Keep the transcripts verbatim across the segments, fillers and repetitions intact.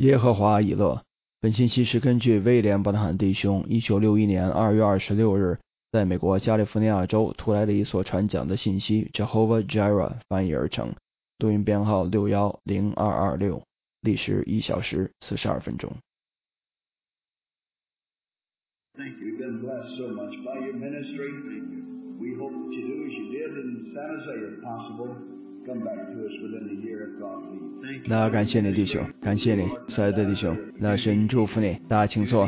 耶和华以勒。本信息是根据威廉·伯特罕弟兄一九六一年二月二十六日在美国加利福尼亚州图莱里所传讲的信息 Jehovah Jireh 翻译而成，录音编号六一零二二六，历时一小时四十二分钟。 Thank you. You've been blessed so much by your ministry. We hope that you do as you did in San Jose if possible. Come back to us within a year if God please. Thank you. 那感谢你弟兄，感谢你，赛德弟兄，那神祝福你，大家请坐。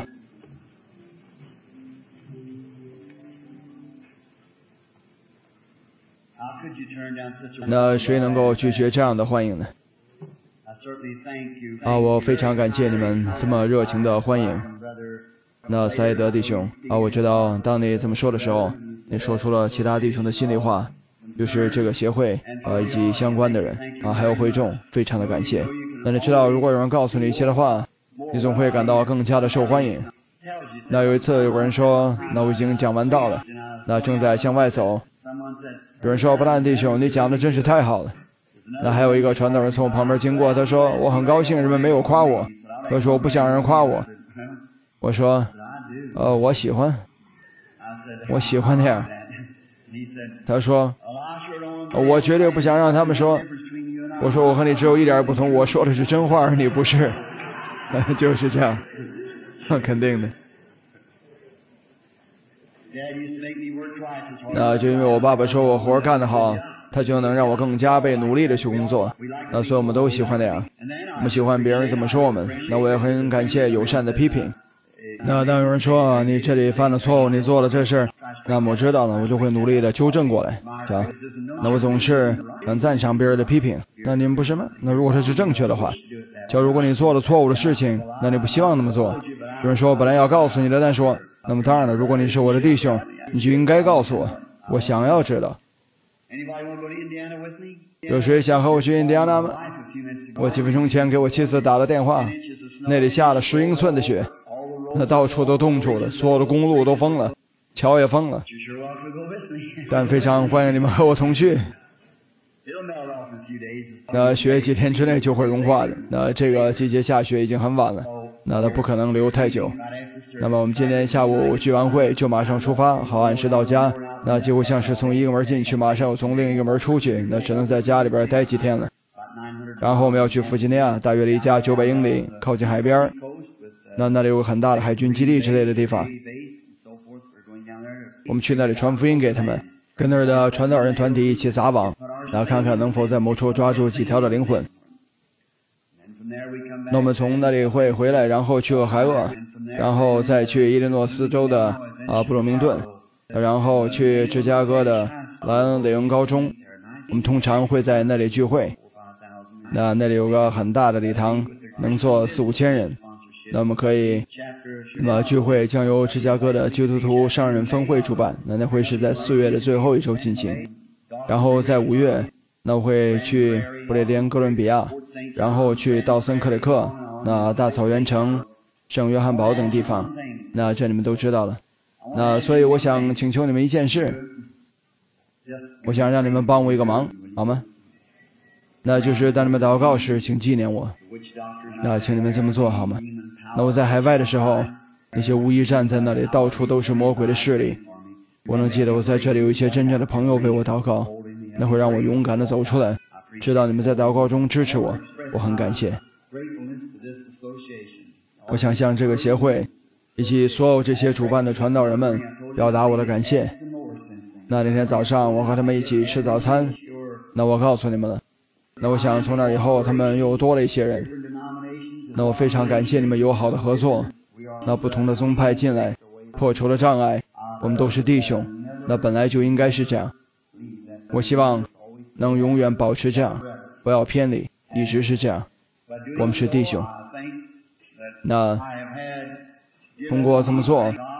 How could you turn down such a 那谁能够拒绝这样的欢迎呢？ I certainly thank you. 啊，我非常感谢你们这么热情的欢迎。 Brother, 那赛德弟兄啊，我知道当你这么说的时候，你说出了其他弟兄的心里话，就是这个协会啊以及相关的人啊，还有会众，非常的感谢。那你知道，如果有人告诉你一些的话，你总会感到更加的受欢迎。那有一次有个人说，那我已经讲完道了，那正在向外走。 someone said, 有人说，不但弟兄，你讲的真是太好了。那还有一个传道人从我旁边经过，他说我很高兴人们没有夸我，他说我不想让人夸我。我说，呃，我喜欢， I said, 我喜欢那样。 he said, 他说， well, I sure don't 呃我绝对不想让他们说。 difference between you and I. 我说我和你只有一点不同，我说的是真话，而你不是。就是这样，肯定的。 Dad used to make me work twice as hard. 那就因为我爸爸说我活干得好，他就能让我更加倍努力的去工作。那所以我们都喜欢那样， And then 我 I 们喜欢别人怎么说我们。那我也很感谢友善的批评。那当有人说你这里犯了错误，你做了这事，那么我知道了，我就会努力的纠正过来。这样，那我总是很赞赏别人的批评。那你们不是吗？那如果这是正确的话，就如果你做了错误的事情，那你不希望那么做。有人说本来要告诉你的，但说，那么当然了，如果你是我的弟兄，你就应该告诉我，我想要知道。 Anybody want to go to Indiana with me? 有谁想和我去印第安纳吗？ Life a few minutes ago. 我几分钟前给我妻子打了电话， Inches of snow. 那里下了十英寸的雪， All the roads. 那到处都冻住了，所有的公路都封了，桥也封了。 You sure ought to go with me. 但非常欢迎你们和我同去。 It'll melt off in a few days. 那雪几天之内就会融化的。那这个季节下雪已经很晚了，那它不可能留太久。 Right after service. 那么我们今天下午聚完会就马上出发，好按时到家。那几乎像是从一个门进去，马上又从另一个门出去，那只能在家里边待几天了。 About nine hundred 然后我们要去弗吉尼亚，大约离家九百英里，靠近海边。 coast with uh, 那那里有个很大的海军基地之类的地方， base and so forth. We're going down there. 我们去那里传福音给他们，跟那儿的传道人团体一起撒网，然后看看能否在某处抓住几条的灵魂。 And from there we come back. 那我们从那里会回来，然后去俄亥俄，然后再去伊利诺斯州的啊布鲁明顿，然后去芝加哥的莱恩雷恩高中。我们通常会在那里聚会。 那那里有个很大的礼堂，能坐四五千人。那我们可以，那么聚会将由芝加哥的基督徒商人分会主办。那那会是在四月的最后一周进行。然后在五月，那我会去不列颠哥伦比亚，然后去道森克里克、那大草原城、圣约翰堡等地方。那这你们都知道了。那所以我想请求你们一件事，我想让你们帮我一个忙，好吗？ 那就是当你们祷告时，请纪念我。 Witch doctors. 那请你们这么做好吗？那我在海外的时候，那些巫医站在那里，到处都是魔鬼的势力。我能记得我在这里有一些真正的朋友为我祷告，那会让我勇敢地走出来，知道你们在祷告中支持我，我很感谢。 Gratefulness to this association. 我想向这个协会以及所有这些主办的传道人们表达我的感谢。 The more sense thing. 那那天早上我和他们一起吃早餐， Sure. 那我告诉你们了。 那我想从那以后，他们又多了一些人。 Different denominations. 那我非常感谢你们友好的合作。 We are 那不同的宗派进来，破除了障碍，我们都是弟兄。那本来就应该是这样。 believe that. 我希望能永远保持这样，不要偏离，一直是这样。 By doing 我们是弟兄。 so, I think that 那 I have had 通过这么做， God, the,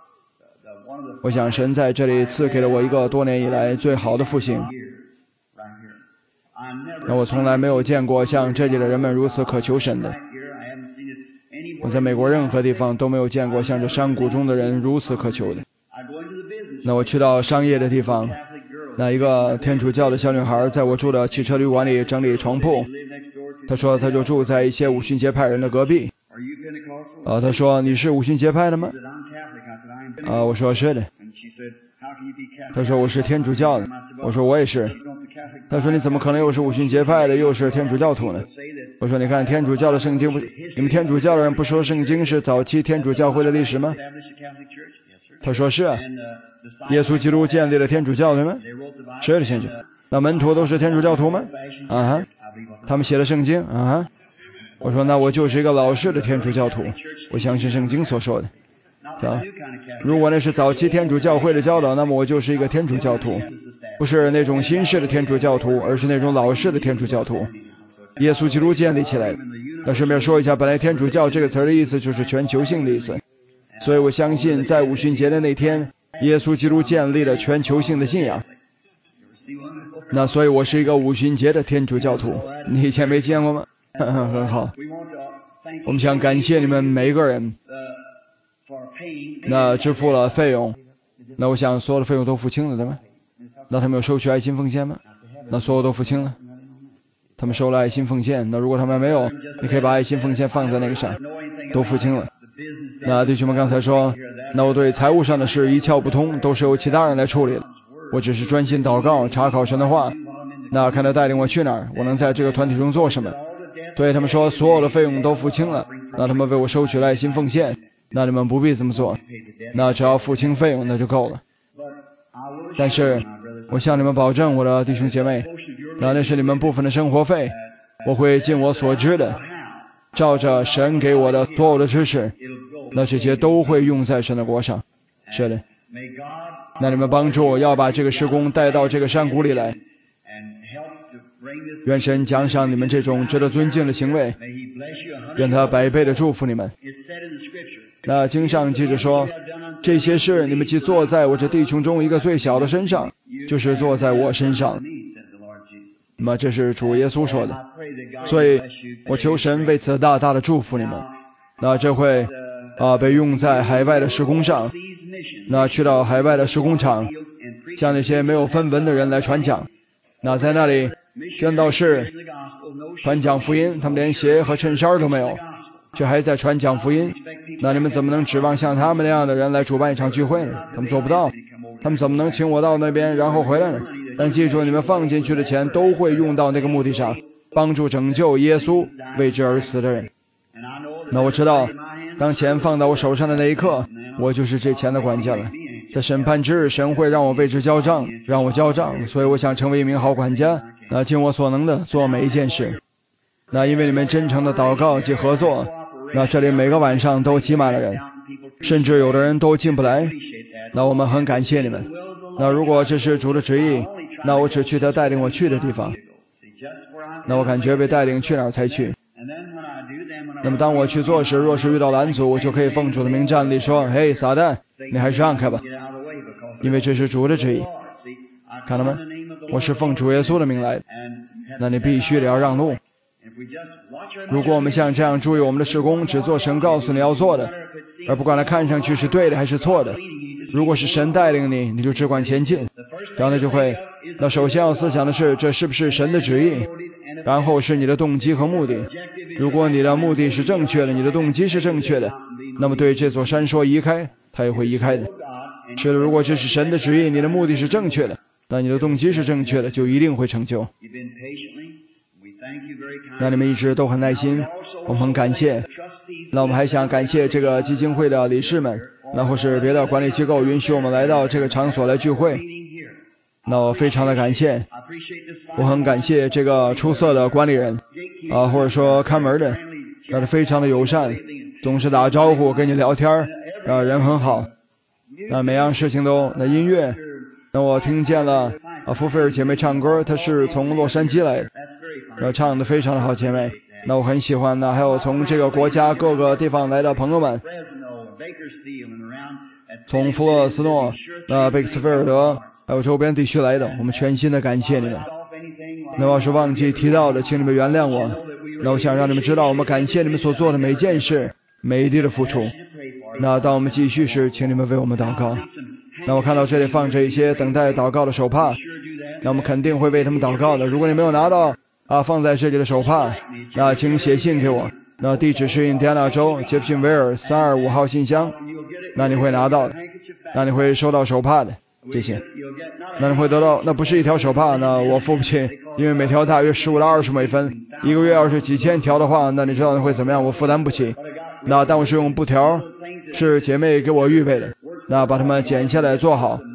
the, one of the 我想神在这里赐给了我一个多年以来最好的复兴。 years right here. I never 那我从来没有见过像这里的人们如此渴求神的。 right here. I haven't seen it 我 anywhere. 在美国任何地方都没有见过像这山谷中的人如此渴求的。 I go into the business. 那我去到商业的地方， Catholic girl. 那一个天主教的小女孩在我住的汽车旅馆里整理床铺。 Live next door to 他说他就住在一些五旬节派人的隔壁。啊，他说你是五旬节派的吗？啊，我说是的。他说我是天主教的。我说我也是。他说你怎么可能又是五旬节派的又是天主教徒呢？我说你看天主教的圣经不，你们天主教的人不说圣经是早期天主教会的历史吗？他说是啊。耶稣基督建立了天主教对吗？是的，先生。那门徒都是天主教徒吗？啊哈。他们写了圣经啊哈。我说那我就是一个老式的天主教徒，我相信圣经所说的。啊，如果那是早期天主教会的教导，那么我就是一个天主教徒，不是那种新式的天主教徒，而是那种老式的天主教徒。耶稣基督建立起来的。那顺便说一下，本来天主教这个词的意思就是全球性的意思，所以我相信在五旬节的那天，耶稣基督建立了全球性的信仰。那所以我是一个五旬节的天主教徒，你以前没见过吗？很好。我们想感谢你们每一个人，那支付了费用，那我想所有的费用都付清了对吗？那他们有收取爱心奉献吗？那所有都付清了。他们收了爱心奉献，那如果他们没有，你可以把爱心奉献放在那个上，都付清了。那弟兄们刚才说，那我对财务上的事一窍不通，都是由其他人来处理的，我只是专心祷告，查考神的话，那看他带领我去哪儿，我能在这个团体中做什么。对他们说所有的费用都付清了，那他们为我收取了爱心奉献，那你们不必这么做，那只要付清费用那就够了。但是我向你们保证，我的弟兄姐妹，那那是你们部分的生活费，我会尽我所知的，照着神给我的所有的知识，那这些都会用在神的国上。是的，那你们帮助我要把这个事工带到这个山谷里来，愿神奖赏你们这种值得尊敬的行为，愿他百倍的祝福你们。那经上记着说，这些事你们既坐在我这弟兄中一个最小的身上，就是坐在我身上。那么这是主耶稣说的，所以我求神为此大大的祝福你们。那这会啊被用在海外的事工上，那去到海外的事工场，向那些没有分文的人来传讲。那在那里宣道士传讲福音，他们连鞋和衬衫都没有，却还在传讲福音。那你们怎么能指望像他们那样的人来主办一场聚会呢？他们做不到。他们怎么能请我到那边然后回来呢？但记住，你们放进去的钱都会用到那个目的上，帮助拯救耶稣为之而死的人。那我知道，当钱放到我手上的那一刻，我就是这钱的管家了。在审判之日，神会让我为之交账，让我交账，所以我想成为一名好管家，那尽我所能的做每一件事。那因为你们真诚的祷告及合作，那这里每个晚上都挤满了人，甚至有的人都进不来。那我们很感谢你们。那如果这是主的旨意，那我只去他带领我去的地方。那我感觉被带领去哪儿才去。那么当我去做时，若是遇到拦阻，我就可以奉主的名站立说，嘿撒旦，你还是让开吧，因为这是主的旨意。看到吗？我是奉主耶稣的名来的，那你必须得要让路。如果我们像这样注意我们的事工，只做神告诉你要做的，而不管它看上去是对的还是错的，如果是神带领你，你就只管前进，然后就会，那首先要思想的是这是不是神的旨意，然后是你的动机和目的。如果你的目的是正确的，你的动机是正确的，那么对这座山说移开，它也会移开的。是的，如果这是神的旨意，你的目的是正确的，但你的动机是正确的，就一定会成就。那你们一直都很耐心，我们很感谢。那我们还想感谢这个基金会的理事们，那或是别的管理机构允许我们来到这个场所来聚会，那我非常的感谢。我很感谢这个出色的管理人啊，或者说看门的，那是非常的友善，总是打招呼跟你聊天啊，人很好。那每样事情都，那音乐，那我听见了啊，福菲尔姐妹唱歌，她是从洛杉矶来的，那唱的非常的好，姐妹，那我很喜欢呢。还有从这个国家各个地方来的朋友们，从弗洛斯诺、那贝克斯菲尔德还有周边地区来的，我们全心的感谢你们。那要是忘记提到的，请你们原谅我。那我想让你们知道，我们感谢你们所做的每件事，每一滴的付出。那当我们继续时，请你们为我们祷告。那我看到这里放着一些等待祷告的手帕，那我们肯定会为他们祷告的。如果你没有拿到啊放在这里的手帕，那请写信给我，那地址是印第安纳州杰弗逊维尔三二五号信箱，那你会拿到的，那你会收到手帕的，这些，那你会得到，那不是一条手帕，那我付不起，因为每条大约十五到二十美分，一个月要是几千条的话，那你知道会怎么样？我负担不起。那但我是用布条，是姐妹给我预备的，那把它们剪下来做好。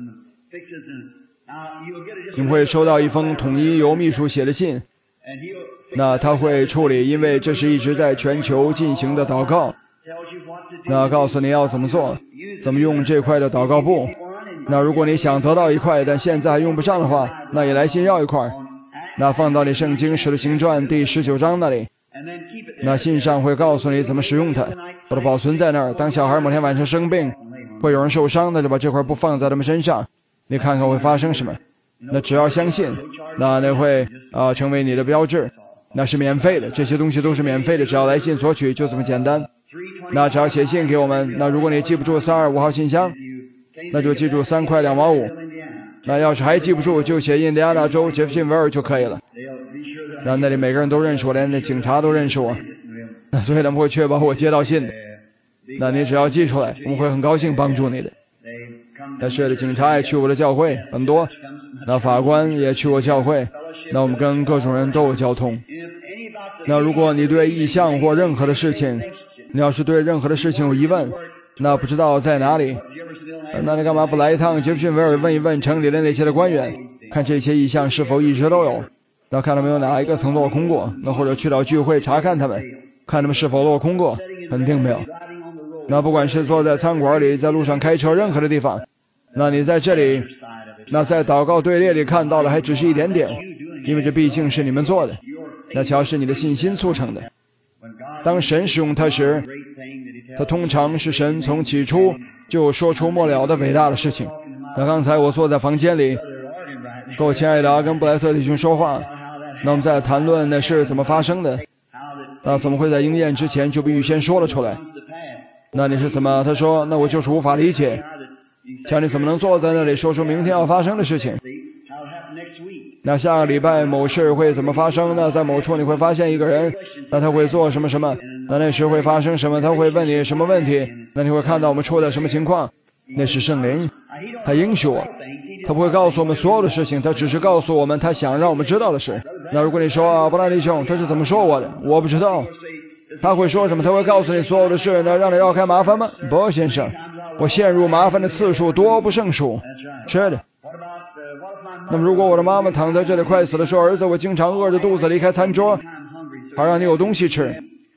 你会收到一封统一由秘书写的信，那他会处理，因为这是一直在全球进行的祷告，那告诉你要怎么做，怎么用这块的祷告布。那如果你想得到一块，但现在还用不上的话，那也来信要一块，那放到你圣经使徒行传第十九章那里，那信上会告诉你怎么使用它，把它保存在那儿。当小孩某天晚上生病，会有人受伤，那就把这块布放在他们身上，你看看会发生什么。那只要相信，那那会啊、呃、成为你的标志，那是免费的，这些东西都是免费的，只要来信索取，就这么简单。那只要写信给我们，那如果你记不住三二五号信箱，那就记住三块两毛五。那要是还记不住，就写印第安纳州杰弗逊维尔就可以了。那那里每个人都认识我，连那警察都认识我，那所以他们会确保我接到信的。那你只要记出来，我们会很高兴帮助你的。那是的，警察也去我的教会很多，那法官也去我教会，那我们跟各种人都有交通。那如果你对异象或任何的事情，你要是对任何的事情有疑问，那不知道在哪里，那你干嘛不来一趟杰弗逊维尔问一问城里的那些的官员，看这些异象是否一直都有，那看他们有哪一个曾落空过，那或者去到聚会查看他们，看他们是否落空过，肯定没有。那不管是坐在餐馆里，在路上开车，任何的地方，那你在这里，那在祷告队列里看到的还只是一点点，因为这毕竟是你们做的，那瞧是你的信心促成的。当神使用它时，它通常是神从起初就说出末了的伟大的事情。那刚才我坐在房间里跟我亲爱的阿根布莱特弟兄说话，那我们在谈论那是怎么发生的，那怎么会在应验之前就被预先说了出来。那你是怎么？他说那我就是无法理解，像你怎么能坐在那里说出明天要发生的事情？那下个礼拜某事会怎么发生？那在某处你会发现一个人，那他会做什么什么？那那时会发生什么？他会问你什么问题？那你会看到我们出了什么情况？那是圣灵，他应许我，他不会告诉我们所有的事情，他只是告诉我们他想让我们知道的事。那如果你说啊，布拉弟兄他是怎么说我的？我不知道。他会说什么？他会告诉你所有的事，那让你绕开麻烦吗？不，先生，我陷入麻烦的次数多不胜数。是的。那么如果我的妈妈躺在这里快死了，说儿子，我经常饿着肚子离开餐桌，好让你有东西吃。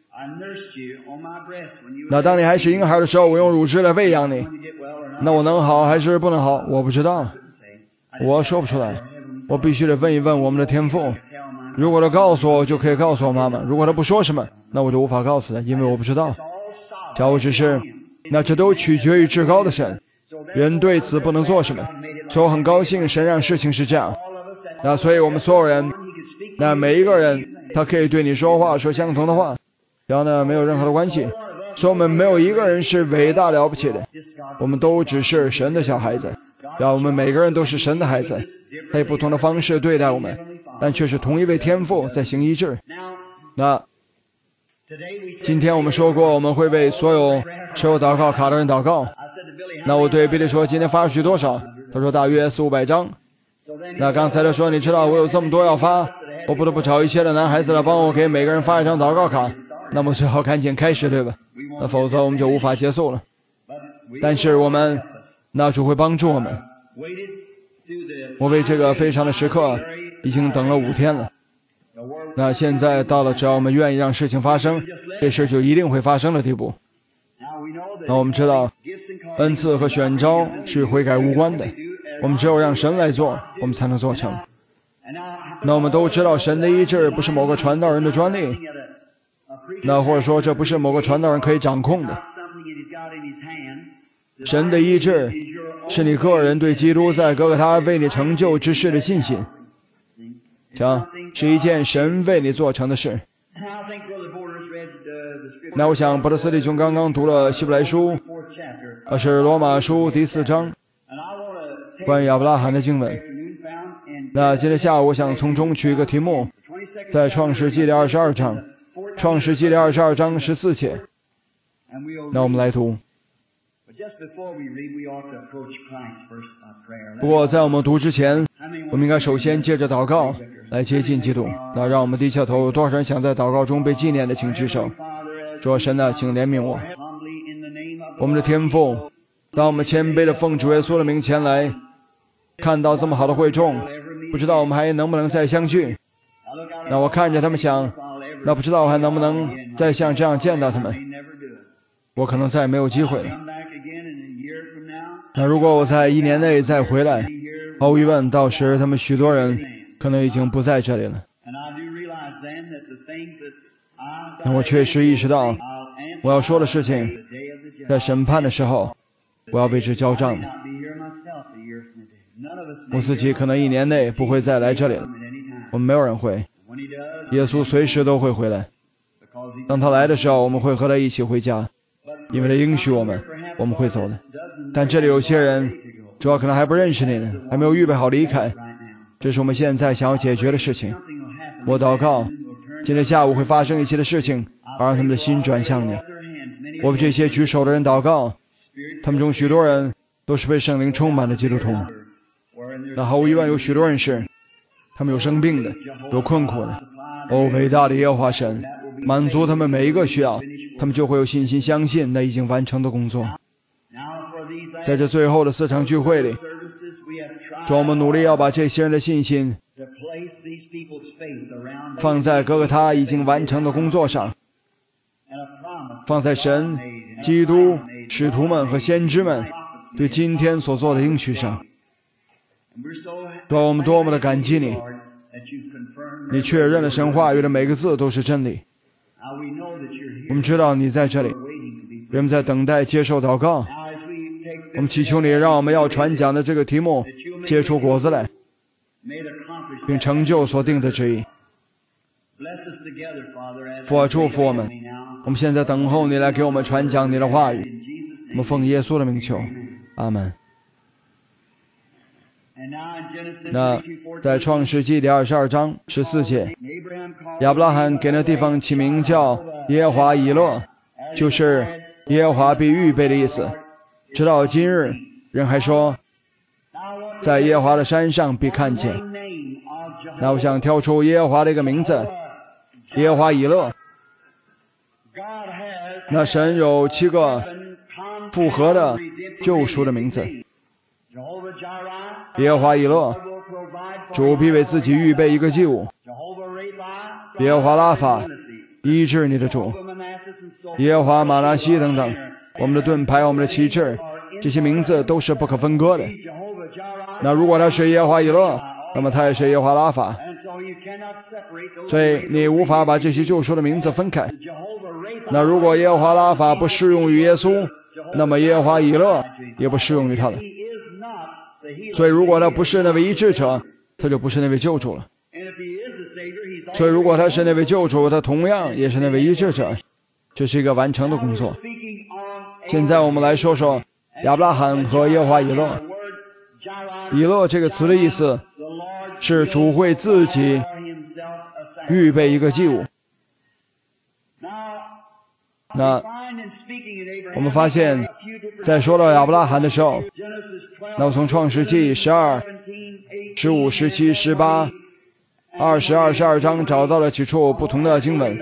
那当你还是婴孩的时候，我用乳汁来喂养你，那我能好还是不能好？我不知道，我说不出来，我必须得问一问我们的天父。如果他告诉我，就可以告诉我妈妈；如果他不说什么，那我就无法告诉他，因为我不知道。假如只是，那这都取决于至高的神，人对此不能做什么。所以我很高兴神让事情是这样。那所以我们所有人，那每一个人他可以对你说话，说相同的话，然后呢没有任何的关系。所以我们没有一个人是伟大了不起的，我们都只是神的小孩子，然后我们每个人都是神的孩子，他以不同的方式对待我们，但却是同一位天父在行医治。那今天我们说过，我们会为所有持有祷告卡的人祷告。那我对比利说，今天发出去多少？他说大约四五百张。那刚才他说，你知道我有这么多要发，我不得不找一些的男孩子来帮我给每个人发一张祷告卡。那么最好赶紧开始，对吧？那否则我们就无法结束了。但是我们，那主会帮助我们。我为这个非常的时刻已经等了五天了。那现在到了只要我们愿意让事情发生，这事就一定会发生的地步。那我们知道恩赐和选召是悔改无关的，我们只有让神来做，我们才能做成。那我们都知道神的医治不是某个传道人的专利，那或者说这不是某个传道人可以掌控的。神的医治是你个人对基督在哥哥他为你成就之事的信心，瞧，是一件神为你做成的事。那我想伯特斯弟兄刚刚读了希伯来书，而是罗马书第四章关于亚伯拉罕的经文。那今天下午我想从中取一个题目， 在创世纪的二十二章，创世纪的二十二章十四节。那我们来读。不过在我们读之前，我们应该首先借着祷告来接近基督。那让我们低下头，多少人想在祷告中被纪念的，请举手。主神啊，请怜悯我。我们的天父，当我们谦卑的奉主耶稣的名前来，看到这么好的会众，不知道我们还能不能再相聚。那我看着他们想，那不知道我还能不能再像这样见到他们。我可能再也没有机会了。那如果我在一年内再回来，毫无疑问，到时他们许多人可能已经不在这里了。那我确实意识到，我要说的事情，在审判的时候，我要为之交账。我自己可能一年内不会再来这里了，我们没有人会。耶稣随时都会回来。当他来的时候，我们会和他一起回家，因为他应许我们，我们会走的。但这里有些人，主要可能还不认识你呢，还没有预备好离开。这是我们现在想要解决的事情。我祷告，今天下午会发生一些的事情，而让他们的心转向你。我为这些举手的人祷告，他们中许多人都是被圣灵充满的基督徒。那毫无疑问有许多人是，他们有生病的，有困苦的。哦，伟大的耶和华神，满足他们每一个需要，他们就会有信心相信那已经完成的工作。在这最后的四场聚会里，主，我们努力要把这些人的信心放在各个他已经完成的工作上，放在神、基督、使徒们和先知们对今天所做的应许上。主，我们多么的感激你，你确认了神话语的每个字都是真理。我们知道你在这里，人们在等待接受祷告。我们祈求你，让我们要传讲的这个题目结出果子来，并成就所定的旨意。父啊，祝福我们。我们现在等候你来给我们传讲你的话语。我们奉耶稣的名求，阿门。那在创世纪第二十二章十四节，亚伯拉罕给那地方起名叫耶和华以勒，就是耶和华必预备的意思。直到今日，人还说，在耶和华的山上必看见。那我想挑出耶和华的一个名字，耶和华以勒。那神有七个复合的救赎的名字。耶和华以勒，主必为自己预备一个祭物。耶和华拉法，医治你的主。耶和华玛拿西等等，我们的盾牌，我们的旗帜，这些名字都是不可分割的。那如果他是耶和华以勒，那么他也是耶和华拉法。所以你无法把这些救赎的名字分开。那如果耶和华拉法不适用于耶稣，那么耶和华以勒也不适用于他了。所以如果他不是那位医治者，他就不是那位救主了。所以如果他是那位救主，他同样也是那位医治者。这是一个完成的工作。现在我们来说说亚伯拉罕和耶和华以勒。以勒这个词的意思是主会自己预备一个祭物。那我们发现在说到亚伯拉罕的时候，那我从创世纪十二、十五、十七、十八、二十、二十二章找到了几处不同的经文。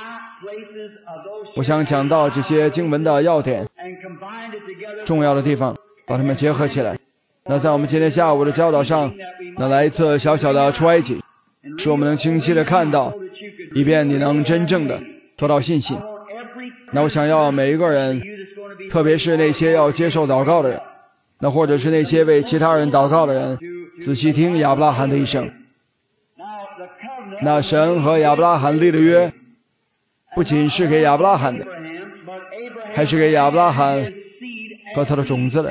我想讲到这些经文的要点、重要的地方，把它们结合起来。那在我们今天下午的教导上，那来一次小小的出埃及，使我们能清晰的看到，以便你能真正的得到信心。那我想要每一个人，特别是那些要接受祷告的人，那或者是那些为其他人祷告的人，仔细听亚伯拉罕的一生。那神和亚伯拉罕立的约，不仅是给亚伯拉罕的，还是给亚伯拉罕和他的种子的。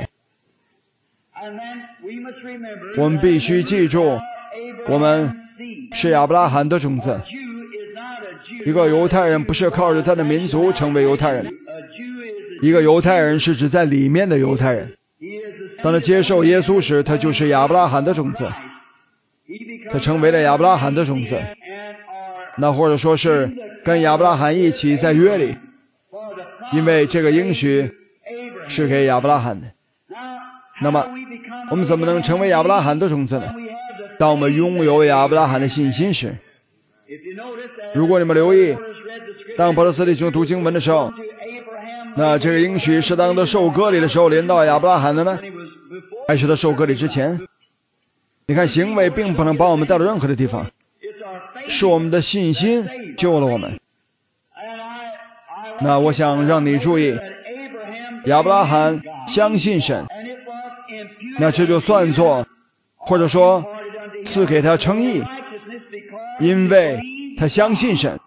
我们必须记住，我们是亚伯拉罕的种子。一个犹太人不是靠着他的民族成为犹太人，一个犹太人是指在里面的犹太人。当他接受耶稣时，他就是亚伯拉罕的种子，他成为了亚伯拉罕的种子。 那或者说是跟亚伯拉罕一起在约里，因为这个应许是给亚伯拉罕的。那么我们怎么能成为亚伯拉罕的种子呢？当我们拥有亚伯拉罕的信心时。如果你们留意，当保罗斯弟兄读经文的时候，那这个应许是当他受割礼的时候临到亚伯拉罕的呢，还是他受割礼之前？你看，行为并不能把我们带到任何的地方，是我们的信心救了我们。那我想让你注意，亚伯拉罕相信神，那这就算作或者说赐给他称义，因为他相信神。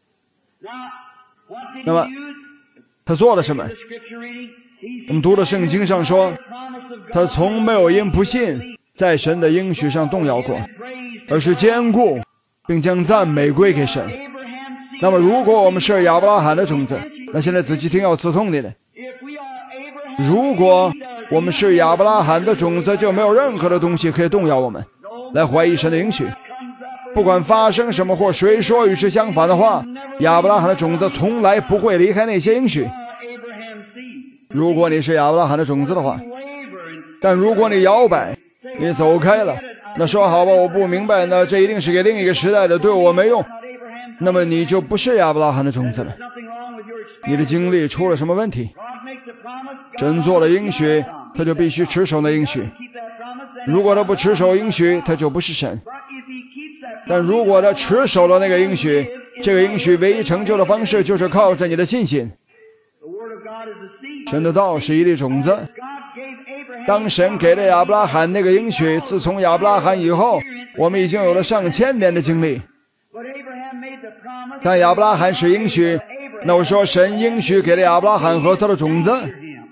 那么他做了什么？我们读的圣经上说，他从没有因不信在神的应许上动摇过，而是坚固并将赞美归给神。那么如果我们是亚伯拉罕的种子，那现在仔细听要刺痛你的，如果我们是亚伯拉罕的种子，就没有任何的东西可以动摇我们来怀疑神的应许。不管发生什么或谁说与之相反的话，亚伯拉罕的种子从来不会离开那些应许。如果你是亚伯拉罕的种子的话，但如果你摇摆，你走开了，那说好吧，我不明白，那这一定是给另一个时代的，对我没用，那么你就不是亚伯拉罕的种子了。你的经历出了什么问题？神做了应许，他就必须持守那应许。如果他不持守应许，他就不是神。但如果他持守了那个应许，这个应许唯一成就的方式就是靠着你的信心。神的道是一粒种子，当神给了亚伯拉罕那个应许，自从亚伯拉罕以后，我们已经有了上千年的经历。但亚伯拉罕是应许，那我说神应许给了亚伯拉罕和他的种子。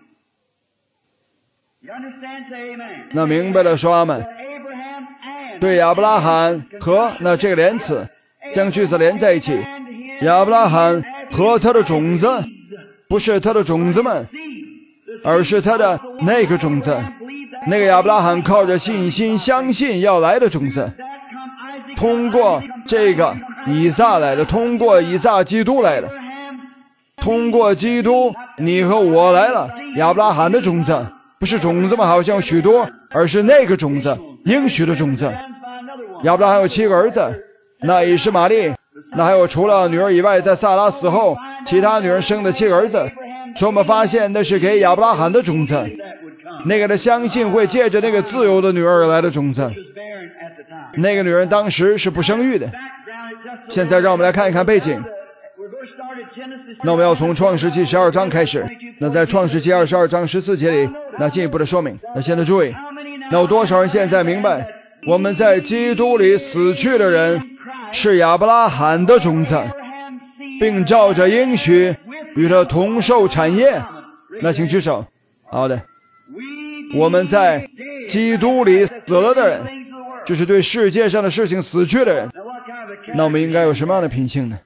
那明白了说阿们。对亚伯拉罕和那这个连词将句子连在一起，亚伯拉罕和他的种子，不是他的种子们，而是他的那个种子，那个亚伯拉罕靠着信心相信要来的种子，通过这个以撒来的，通过以撒基督来的，通过基督你和我来了。亚伯拉罕的种子不是种子们好像许多，而是那个种子，应许的种子。亚伯拉罕有七个儿子，那以实玛利，那还有除了女儿以外，在撒拉死后其他女人生的七个儿子。所以我们发现那是给亚伯拉罕的种子，那个的相信会借着那个自由的女儿而来的种子。那个女人当时是不生育的。现在让我们来看一看背景。那我们要从创世纪十二章开始，那在创世纪二十二章十四节里，那进一步的说明。那现在注意，那有多少人现在明白我们在基督里死去的人是亚伯拉罕的种子，并照着应许与他同受产业？那请举手。好的，我们在基督里死了的人，就是对世界上的事情死去的人。那我们应该有什么样的品性呢？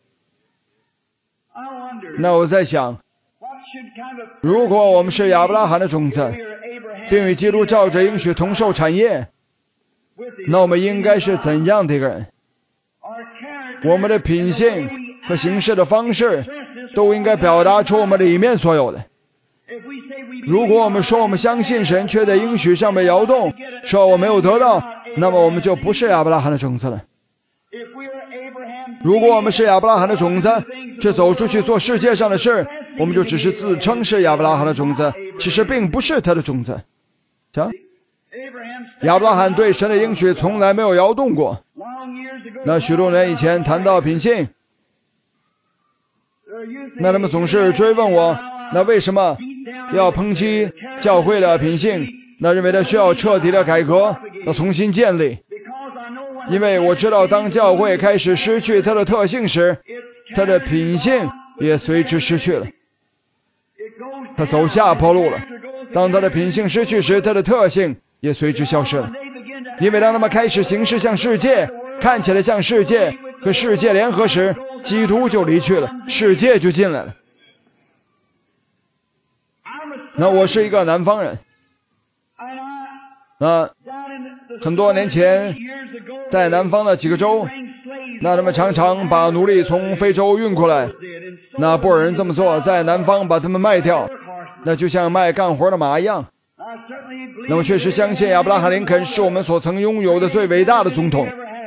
那我在想，如果我们是亚伯拉罕的种子，并与基督照着应许同受产业，那我们应该是怎样的一个人？我们的品性和行事的方式都应该表达出我们里面所有的。如果我们说我们相信神，却在应许上面摇动，说我没有得到，那么我们就不是亚伯拉罕的种子了。如果我们是亚伯拉罕的种子，却走出去做世界上的事，我们就只是自称是亚伯拉罕的种子，其实并不是他的种子。瞧，亚伯拉罕对神的应许从来没有摇动过。那许多年以前谈到品性，那他们总是追问我，那为什么要抨击教会的品性？那认为他需要彻底的改革，要重新建立。因为我知道，当教会开始失去它的特性时，它的品性也随之失去了，它走下坡路了。当它的品性失去时，它的特性也随之消失了。因为当他们开始行事像世界，看起来像世界，和世界联合时，基督就离去了，世界就进来了。那我是一个南方人，那很多年前在南方的几个州那他们常常把奴隶从非洲运过来，那波尔人这么做，在南方把他们卖掉，那就像卖干活的马一样。那么确实相信亚伯拉罕·林肯是我们所曾拥有的最伟大的总统，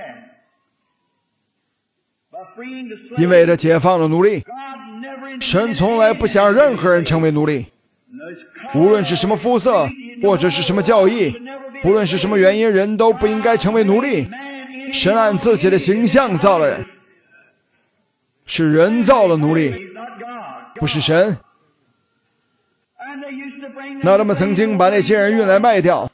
因为他解放了奴隶。神从来不想任何人成为奴隶，无论是什么肤色或者是什么教义，不论是什么原因，人都不应该成为奴隶。神按自己的形象造了人，是人造了奴隶，不是神。那他们曾经把那些人运来卖掉，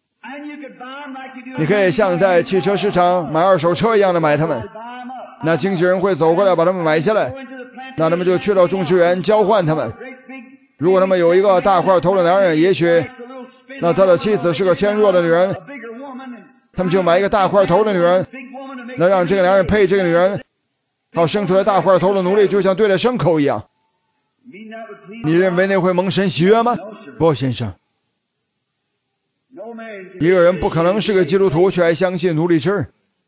你可以像在汽车市场买二手车一样的买他们。那经纪人会走过来把他们买下来，那他们就去到种植园交换他们。如果他们有一个大块头的男人，也许那他的妻子是个纤弱的女人，他们就买一个大块头的女人，那让这个男人配这个女人，好生出来大块头的奴隶，就像对待牲口一样。你认为那会蒙神喜悦吗？不，先生。一个人不可能是个基督徒却还相信奴隶制。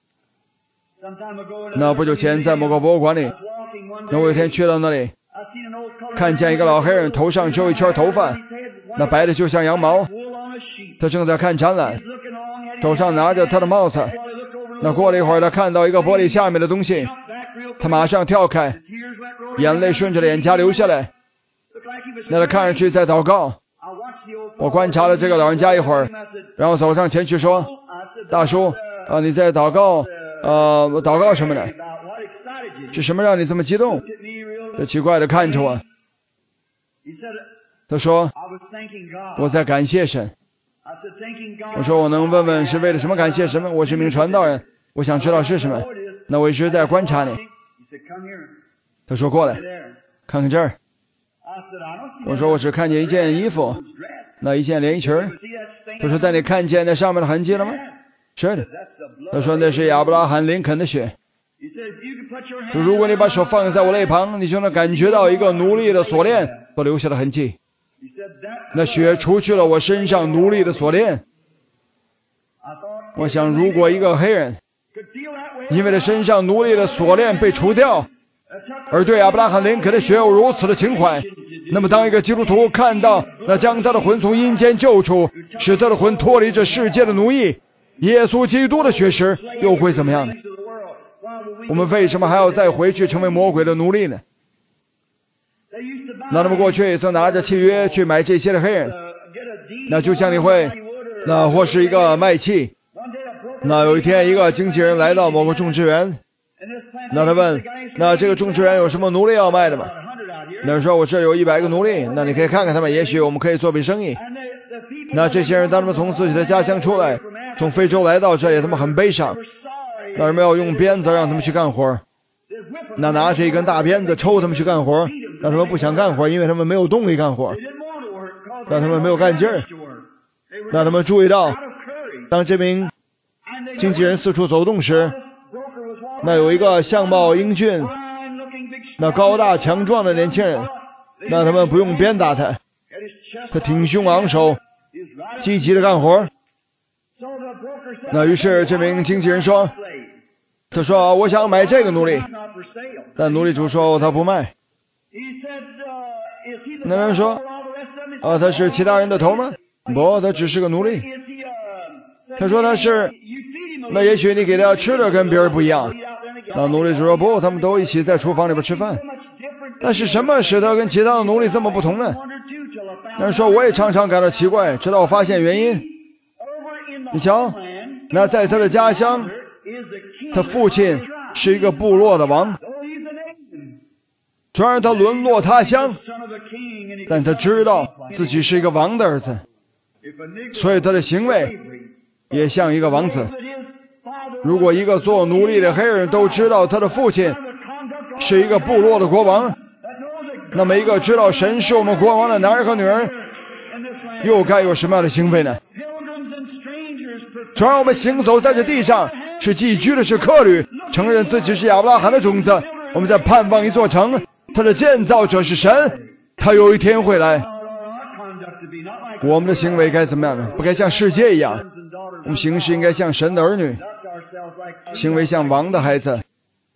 那不久前在某个博物馆里，那我有一天去到那里，看见一个老黑人头上只有一圈头发，那白的就像羊毛，他正在看展览，手上拿着他的帽子。那过了一会儿，他看到一个玻璃下面的东西，他马上跳开，眼泪顺着脸颊流下来。那他看上去在祷告。我观察了这个老人家一会儿，然后走上前去说：大叔啊，你在祷告呃，祷告什么呢？是什么让你这么激动？他奇怪地看着我。他说：我在感谢神。我说：我能问问是为了什么感谢神吗？我是一名传道人，我想知道是什么。那我一直在观察你。他说：过来，看看这儿。我说：我只看见一件衣服，那一件连衣裙。他说：在你看见那上面的痕迹了吗？是的。他说：那是亚伯拉罕·林肯的血。说如果你把手放在我肋旁，你就能感觉到一个奴隶的锁链所留下的痕迹。那血除去了我身上奴隶的锁链。我想，如果一个黑人因为他身上奴隶的锁链被除掉，而对亚伯拉罕·林肯的血有如此的情怀，那么当一个基督徒看到那将他的魂从阴间救出，使他的魂脱离这世界的奴役，耶稣基督的血时，又会怎么样呢？我们为什么还要再回去成为魔鬼的奴隶呢？那他们过去也曾拿着契约去买这些的黑人，那就像你会，那或是一个卖气。那有一天一个经纪人来到某个种植园，那他问，那这个种植园有什么奴隶要卖的吗？那说我这有一百个奴隶，那你可以看看他们，也许我们可以做笔生意。那这些人当他们从自己的家乡出来，从非洲来到这里，他们很悲伤，那人们要用鞭子让他们去干活，那拿着一根大鞭子抽他们去干活，让他们不想干活，因为他们没有动力干活，让他们没有干劲儿。那他们注意到，当这名经纪人四处走动时，那有一个相貌英俊、那高大强壮的年轻人，那他们不用鞭打他，他挺胸昂首，积极的干活。那于是这名经纪人说，他说我想买这个奴隶，但奴隶主说他不卖。那人说，啊，他是其他人的头吗？不，他只是个奴隶。他说他是，那也许你给他吃的跟别人不一样。那奴隶主说不，他们都一起在厨房里边吃饭。但是什么使他跟其他的奴隶这么不同呢？那人说我也常常感到奇怪，直到我发现原因。你瞧，那在他的家乡，他父亲是一个部落的王，虽然他沦落他乡，但他知道自己是一个王的儿子，所以他的行为也像一个王子。如果一个做奴隶的黑人都知道他的父亲是一个部落的国王，那么一个知道神是我们国王的男人和女人，又该有什么样的行为呢？虽然我们行走在这地上，是寄居的，是客旅，承认自己是亚伯拉罕的种子，我们在盼望一座城，它的建造者是神，他有一天会来。我们的行为该怎么样呢？不该像世界一样，我们行事应该像神的儿女，行为像王的孩子，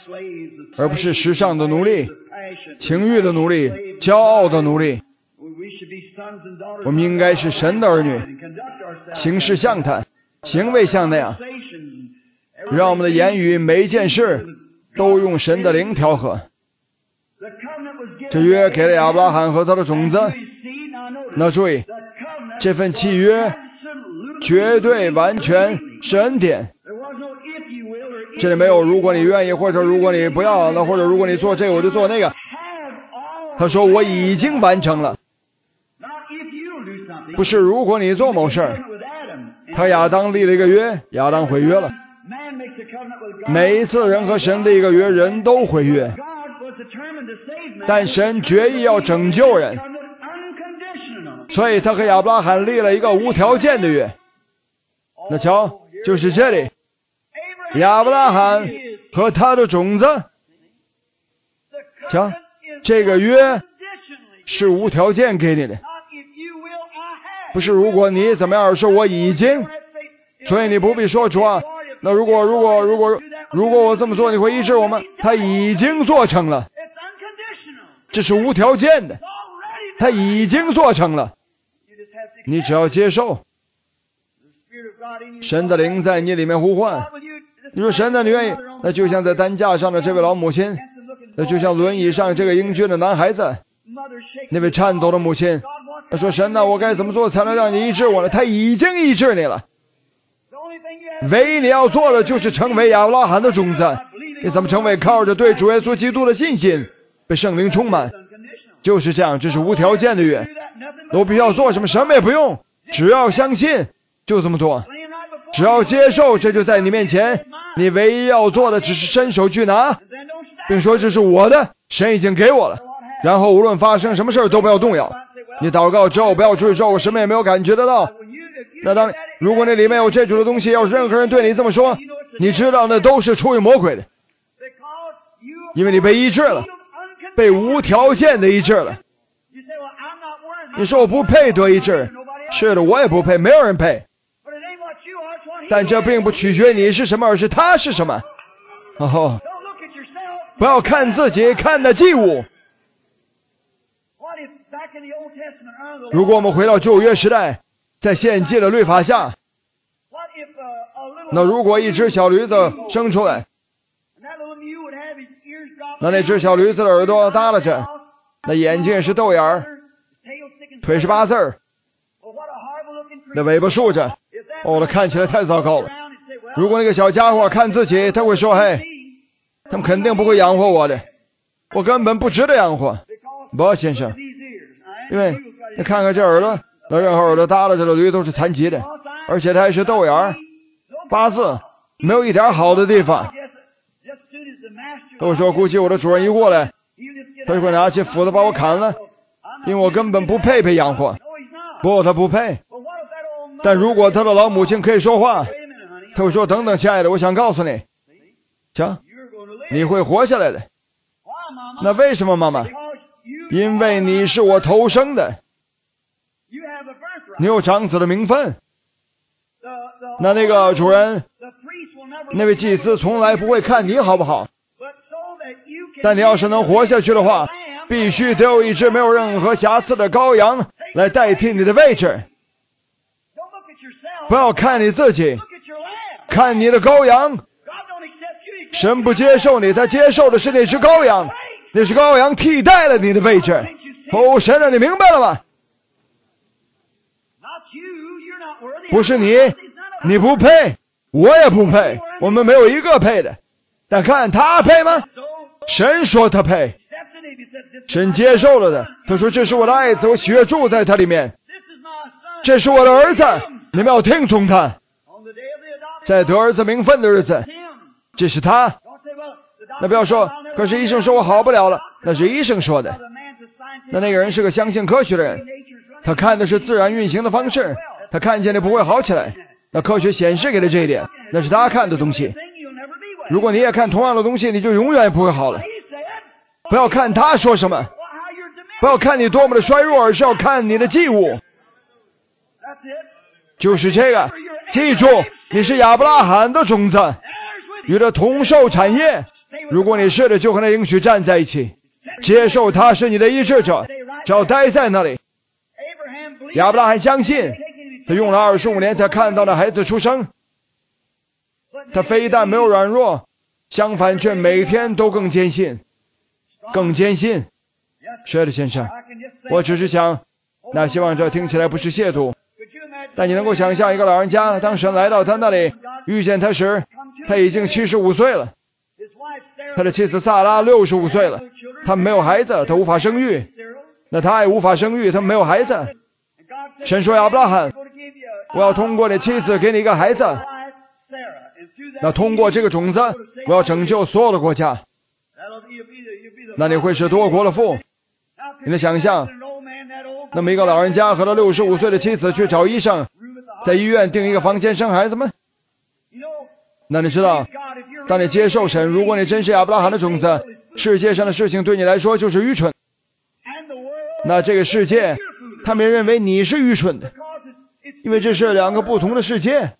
而不是时尚的奴隶、情欲的奴隶、骄傲的奴隶。我们应该是神的儿女，行事像他，行为像那样，让我们的言语每一件事都用神的灵调和。这约给了亚伯拉罕和他的种子。那注意，这份契约绝对完全是恩典，这里没有如果你愿意，或者如果你不要，那或者如果你做这个我就做那个。他说我已经完成了，不是如果你做某事。他亚当立了一个约，亚当毁约了。每一次人和神的一个约，人都毁约，但神决意要拯救人，所以他和亚伯拉罕立了一个无条件的约。那瞧，就是这里，亚伯拉罕和他的种子，瞧，这个约是无条件给你的，不是如果你怎么样，而是我已经。所以你不必说主啊，那如果如果如果如果我这么做，你会医治我吗？他已经做成了，这是无条件的，他已经做成了，你只要接受。神的灵在你里面呼唤，你说神的你愿意，那就像在担架上的这位老母亲，那就像轮椅上这个英俊的男孩子，那位颤抖的母亲，他说神啊，我该怎么做才能让你医治我呢？他已经医治你了，唯一你要做的就是成为亚伯拉罕的种子。你怎么成为？靠着对主耶稣基督的信心，被圣灵充满，就是这样，这是无条件的约。我必须要做什么？什么也不用，只要相信，就这么做。只要接受，这就在你面前，你唯一要做的只是伸手去拿，并说这是我的，神已经给我了。然后无论发生什么事都不要动摇。你祷告之后不要出去说我什么也没有感觉得到。那当如果那里面有这种的东西，要是任何人对你这么说，你知道那都是出于魔鬼的，因为你被医治了，被无条件的医治了。你说我不配得医治，是的，我也不配，没有人配，但这并不取决你是什么，而是他是什么。哦，不要看自己，看那祭物。如果我们回到旧约时代，在献祭的律法下，那如果一只小驴子生出来，那那只小驴子的耳朵耷拉着，那眼睛是豆眼儿，腿是八字儿，那尾巴竖着，哦，那看起来太糟糕了。如果那个小家伙看自己，他会说，嘿，他们肯定不会养活我的，我根本不值得养活。不，先生，因为你看看这耳朵，那任何耳朵耷拉着的驴都是残疾的，而且它还是豆眼儿，八字，没有一点好的地方。我说估计我的主人一过来，他就会拿起斧子把我砍了，因为我根本不配被养活。不，他不配。但如果他的老母亲可以说话，他会说，等等亲爱的，我想告诉你，瞧，你会活下来的。那为什么妈妈？因为你是我头生的，你有长子的名分。那那个主人，那位祭司从来不会看你好不好，但你要是能活下去的话，必须得有一只没有任何瑕疵的羔羊来代替你的位置。不要看你自己，看你的羔羊。神不接受你，他接受的是那只羔羊，那只羔羊替代了你的位置。哦，神啊，你明白了吗？不是你，你不配，我也不配，我们没有一个配的。但看他配吗？神说他配，神接受了的。他说这是我的爱子，我喜悦住在他里面，这是我的儿子，你们要听从他。在得儿子名分的日子，这是他。那不要说可是医生说我好不了了，那是医生说的。那那个人是个相信科学的人，他看的是自然运行的方式，他看见你不会好起来，那科学显示给他这一点，那是他看的东西。如果你也看同样的东西，你就永远不会好了。不要看他说什么，不要看你多么的衰弱，而是要看你的祭物。就是这个，记住，你是亚伯拉罕的种子，与他同受产业， 如果你是的，就和那应许站在一起，接受他是你的医治者，只要待在那里。亚伯拉罕相信，他用了二十五年才看到那孩子出生。他非但没有软弱，相反却每天都更坚信，更坚信。是的，先生，我只是想，那希望这听起来不是亵渎，但你能够想象一个老人家，当神来到他那里遇见他时，他已经七十五岁了，他的妻子萨拉六十五岁了，他们没有孩子，他无法生育，那他也无法生育，他没有孩子。神说亚伯拉罕，我要通过你妻子给你一个孩子，那通过这个种子，我要拯救所有的国家，那你会是多国的父。你能想象那么一个老人家和他六十五岁的妻子去找医生，在医院订一个房间生孩子吗？那你知道，当你接受神，如果你真是亚伯拉罕的种子，世界上的事情对你来说就是愚蠢，那这个世界他们认为你是愚蠢的，因为这是两个不同的世界。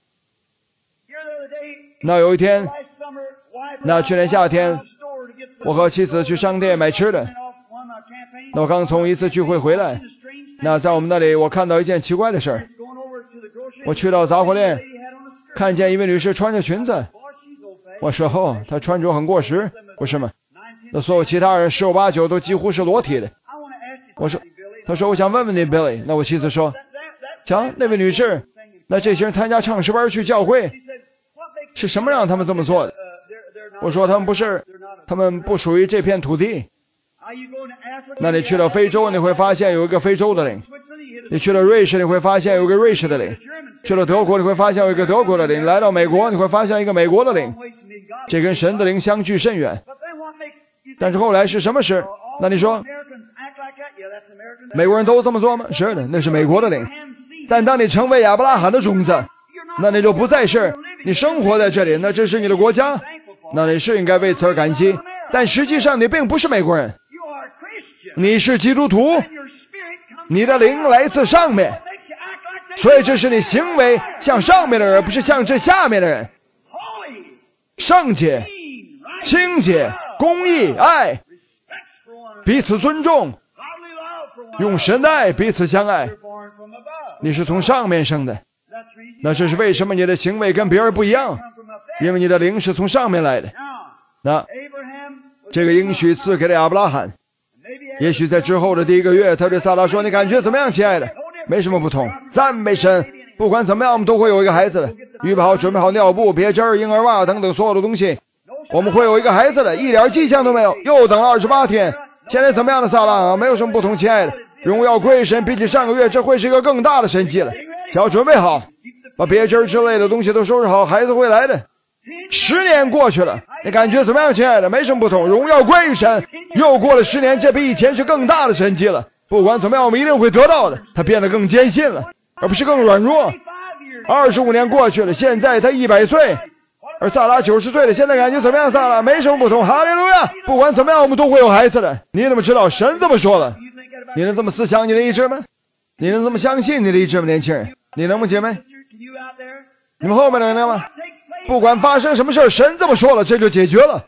那有一天，那去年夏天，我和妻子去商店买吃的，那我刚从一次聚会回来，那在我们那里我看到一件奇怪的事儿，我去到杂货店，看见一位女士穿着裙子，我说哦，她穿着很过时，不是吗？那所有其他人十有八九都几乎是裸体的。我说，他说我想问问你 Billy， 那我妻子说，瞧那位女士，那这些人参加唱诗班去教会，是什么让他们这么做的？我说他们不是，他们不属于这片土地。那你去了非洲，你会发现有一个非洲的灵；你去了瑞士，你会发现有一个瑞士的灵；去了德国，你会发现有一个德国的灵；来到美国，你会发现一个美国的灵。这跟神的灵相距甚远。但是后来是什么事？那你说美国人都这么做吗？是的，那是美国的灵。但当你成为亚伯拉罕的种子，那你就不再是你生活在这里，那这是你的国家，那你是应该为此而感激。但实际上你并不是美国人，你是基督徒，你的灵来自上面，所以这是你行为像上面的人，不是像这下面的人。圣洁、清洁、公义、爱，彼此尊重，用神的爱彼此相爱。你是从上面生的，那这是为什么你的行为跟别人不一样，因为你的灵是从上面来的。那这个应许赐给了亚伯拉罕，也许在之后的第一个月，他对撒拉说，你感觉怎么样亲爱的？没什么不同，赞美神，不管怎么样我们都会有一个孩子的，预备好准备好尿布、别针、婴儿袜等等所有的东西，我们会有一个孩子的，一点迹象都没有。又等了二十八天，现在怎么样的撒拉啊？没有什么不同，亲爱的，荣耀归神，比起上个月这会是一个更大的神迹了。只要准备好，把别针之类的东西都收拾好，孩子会来的。十年过去了，你感觉怎么样亲爱的？没什么不同，荣耀归神。又过了十年，这比以前是更大的神迹了。不管怎么样我们一定会得到的。他变得更坚信了，而不是更软弱。二十五年过去了，现在他一百岁，而萨拉九十岁了，现在感觉怎么样？萨拉没什么不同，哈利路亚！不管怎么样我们都会有孩子的。你怎么知道？神这么说了。你能这么思想你的意志吗？你能这么相信你的意志吗？年轻人，你能吗？姐妹，你们后面的人吗？不管发生什么事，神这么说了，这就解决了。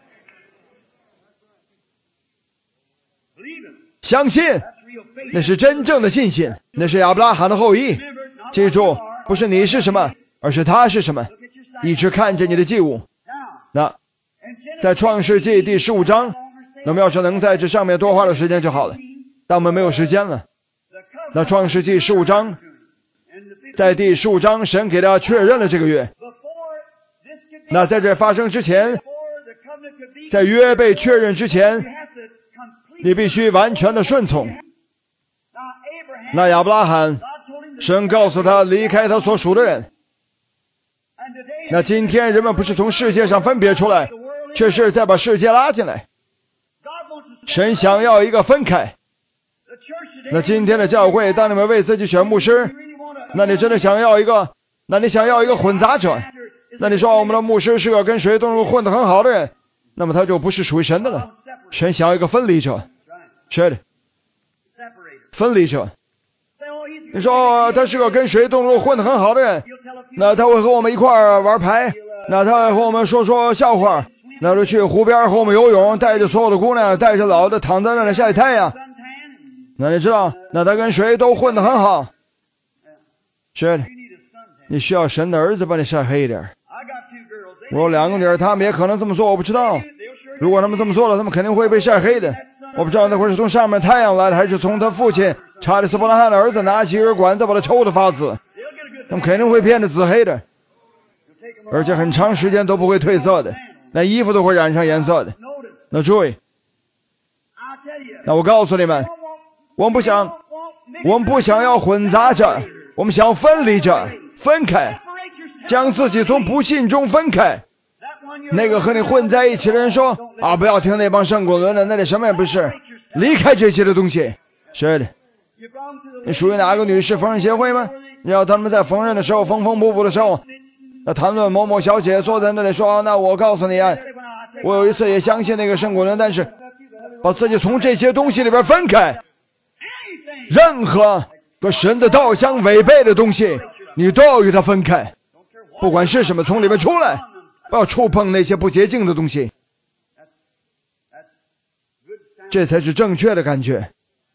相信，那是真正的信心，那是亚伯拉罕的后裔。记住，不是你是什么，而是他是什么。一直看着你的祭物。那在创世纪第十五章，那么要是能在这上面多花点时间就好了，但我们没有时间了。那创世纪十五章，在第十五章神给他确认了这个约。那在这发生之前，在约被确认之前，你必须完全的顺从。那亚伯拉罕，神告诉他离开他所属的人。那今天人们不是从世界上分别出来，却是再把世界拉进来。神想要一个分开。那今天的教会，当你们为自己选牧师，那你真的想要一个，那你想要一个混杂者，那你说我们的牧师是个跟谁都能混得很好的人，那么他就不是属于神的了。神想要一个分离者，是的，分离者。你说他是个跟谁都能混得很好的人，那他会和我们一块儿玩牌，那他会和我们说说笑话， 那就去湖边和我们游泳，带着所有的姑娘，带着老的躺在那里晒太阳。那你知道，那他跟谁都混得很好。是的，你需要神的儿子把你晒黑一点。我有两个女儿，他们也可能这么做，我不知道。如果他们这么做了，他们肯定会被晒黑的。我不知道那会是从上面太阳来的，还是从他父亲查理斯·伯拉罕的儿子拿起一根管子把他抽的发紫。他们肯定会变得紫黑的，而且很长时间都不会褪色的，那衣服都会染上颜色的。那注意，那我告诉你们，我们不想，我们不想要混杂着，我们想分离着，分开，将自己从不信中分开。那个和你混在一起的人说啊，不要听那帮圣滚轮的，那里什么也不是，离开这些的东西。是的，你属于哪个女士缝纫协会吗？你要他们在缝纫的时候，缝缝补补的时候，那谈论某某小姐坐在那里说，那我告诉你啊，我有一次也相信那个圣滚轮，但是把自己从这些东西里边分开，任何和神的道相违背的东西，你都要与它分开，不管是什么，从里面出来，不要触碰那些不洁净的东西，这才是正确的感觉。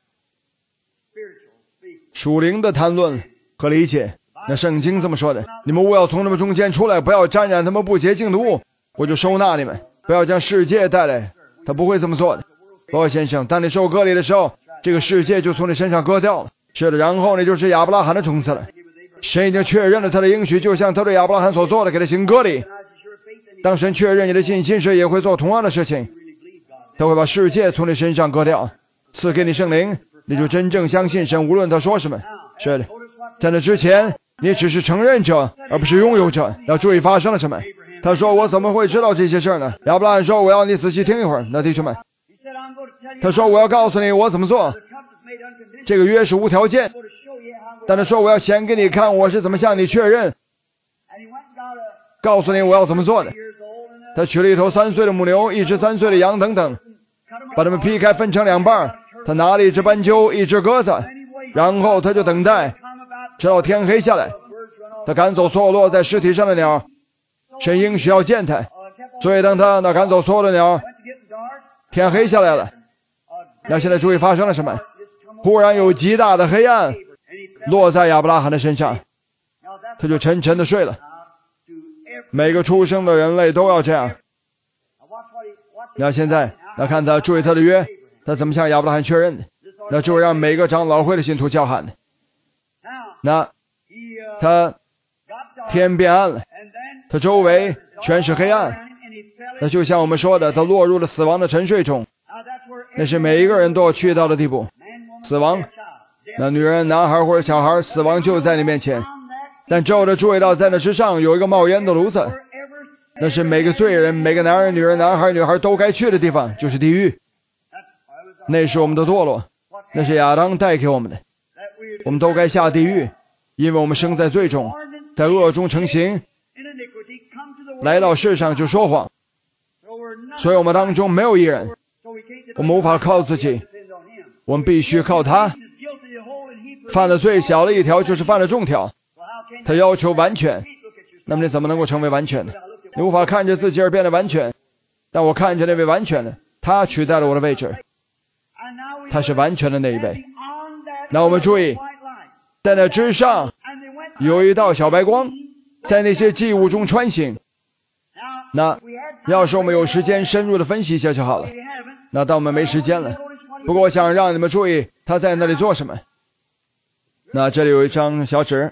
属灵的谈论和理解，那圣经这么说的，你们务要从他们中间出来，不要沾染他们不洁净的物，我就收纳你们，不要将世界带来，他不会这么做的。罗先生，当你受割礼的时候，这个世界就从你身上割掉了。是的，然后你就是亚伯拉罕的种子了。神已经确认了他的应许，就像他对亚伯拉罕所做的，给他行割礼。当神确认你的信心时，也会做同样的事情，他会把世界从你身上割掉，赐给你圣灵，你就真正相信神，无论他说什么。是的，在那之前你只是承认者，而不是拥有者。要注意发生了什么。他说，我怎么会知道这些事呢？亚伯拉罕说，我要你仔细听一会儿。那弟兄们，他说，我要告诉你我怎么做。这个约是无条件，但他说，我要显给你看我是怎么向你确认，告诉你我要怎么做的。他取了一头三岁的母牛，一只三岁的羊等等，把它们劈开分成两半。他拿了一只斑鸠，一只鸽子，然后他就等待直到天黑下来。他赶走所有落在尸体上的鸟，神应许要见他，所以当他那赶走所有的鸟，天黑下来了。那现在注意发生了什么？忽然有极大的黑暗落在亚伯拉罕的身上，他就沉沉的睡了。每个出生的人类都要这样。那现在那看他注意他的约，他怎么向亚伯拉罕确认的？那就让每个长老会的信徒叫喊的。那他天变暗了，他周围全是黑暗，那就像我们说的，他落入了死亡的沉睡中。那是每一个人都要去到的地步，死亡。那女人、男孩或者小孩，死亡就在你面前。但只有他注意到，在那之上有一个冒烟的炉子，那是每个罪人、每个男人、女人、男孩、女孩都该去的地方，就是地狱。那是我们的堕落，那是亚当带给我们的，我们都该下地狱，因为我们生在罪中，在恶中成形，来到世上就说谎，所以我们当中没有一人，我们无法靠自己，我们必须靠他。犯了最小的一条就是犯了重条，他要求完全，那么你怎么能够成为完全呢？你无法看着自己而变得完全，但我看着那位完全的，他取代了我的位置，他是完全的那一位。那我们注意，在那之上有一道小白光，在那些祭物中穿行。那要是我们有时间深入的分析一下就好了，那但我们没时间了。不过我想让你们注意他在那里做什么。那这里有一张小纸，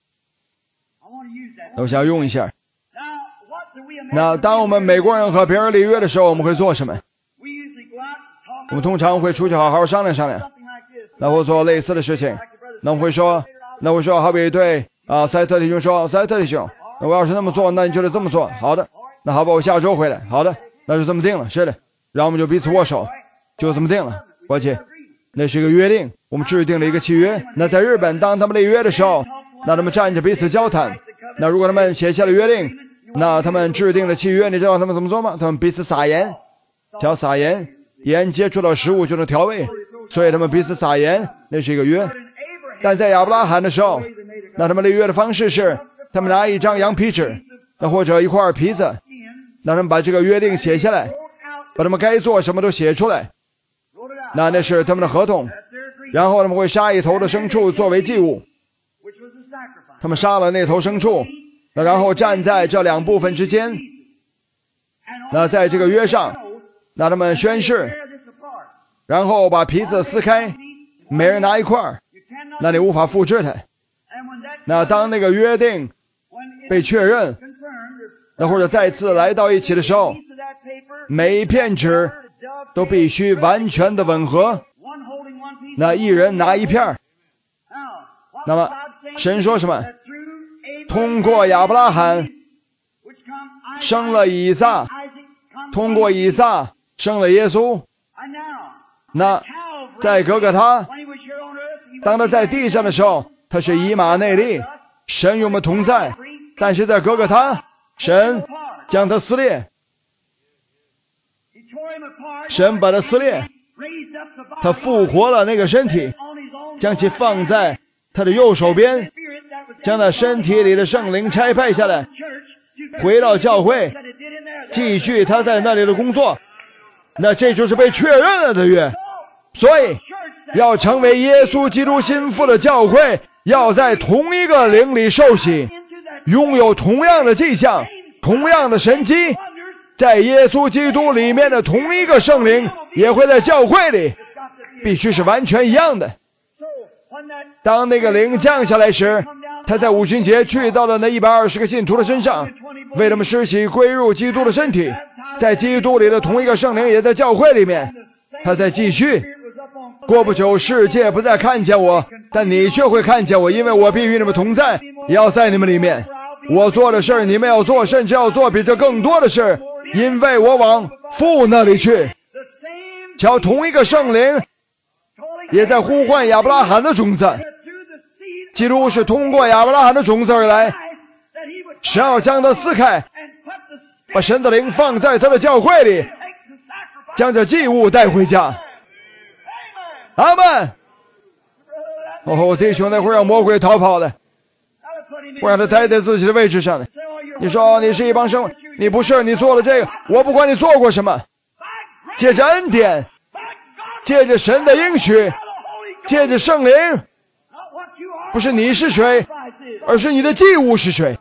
我想用一下。那当我们美国人和别人立约的时候，我们会做什么？我们通常会出去好好商量商量，那会做类似的事情。那我们会说，那我说好比对啊，塞特弟兄说，塞特弟兄，那我要是那么做，那你就得这么做。好的，那好吧，我下周回来。好的，那就这么定了。是的，然后我们就彼此握手，就这么定了。伙计，那是一个约定，我们制定了一个契约。那在日本，当他们立约的时候，那他们站着彼此交谈。那如果他们写下了约定，那他们制定了契约，你知道他们怎么做吗？他们彼此撒盐，叫撒盐，盐接触到食物就能调味，所以他们彼此撒盐，那是一个约。但在亚伯拉罕的时候，那他们立约的方式是，他们拿一张羊皮纸，那或者一块皮子， 让他们把这个约定写下来，把他们该做什么都写出来。那那是他们的合同。然后他们会杀一头的牲畜作为祭物。他们杀了那头牲畜，那然后站在这两部分之间。那在这个约上，那他们宣誓，然后把皮子撕开，每人拿一块，那你无法复制它。那当那个约定被确认，那或者再次来到一起的时候，每一片纸都必须完全的吻合，那一人拿一片。那么神说什么？通过亚伯拉罕生了以撒，通过以撒生了耶稣。那在哥哥他，当他在地上的时候，他是以马内利，神与我们同在。但是在哥哥他，神将他撕裂，神把他撕裂，他复活了那个身体，将其放在他的右手边，将那身体里的圣灵差派下来，回到教会，继续他在那里的工作。那这就是被确认了的约。所以要成为耶稣基督心腹的教会，要在同一个灵里受洗，拥有同样的迹象，同样的神迹，在耶稣基督里面的同一个圣灵也会在教会里，必须是完全一样的。当那个灵降下来时，他在五旬节去到了那一百二十个信徒的身上，为他们施洗归入基督的身体，在基督里的同一个圣灵也在教会里面，他在继续。过不久，世界不再看见我，但你却会看见我，因为我必与你们同在，也要在你们里面。我做的事你们要做，甚至要做比这更多的事，因为我往父那里去。瞧，同一个圣灵也在呼唤亚伯拉罕的种子。基督是通过亚伯拉罕的种子而来，神要将它撕开，把神的灵放在他的教会里，将这祭物带回家。阿们。哦，弟兄，那会让魔鬼逃跑的，会让他待在自己的位置上的。你说你是一帮生，你不是，你做了这个，我不管你做过什么，借着恩典，借着神的应许，借着圣灵，不是你是谁，而是你的祭物是谁。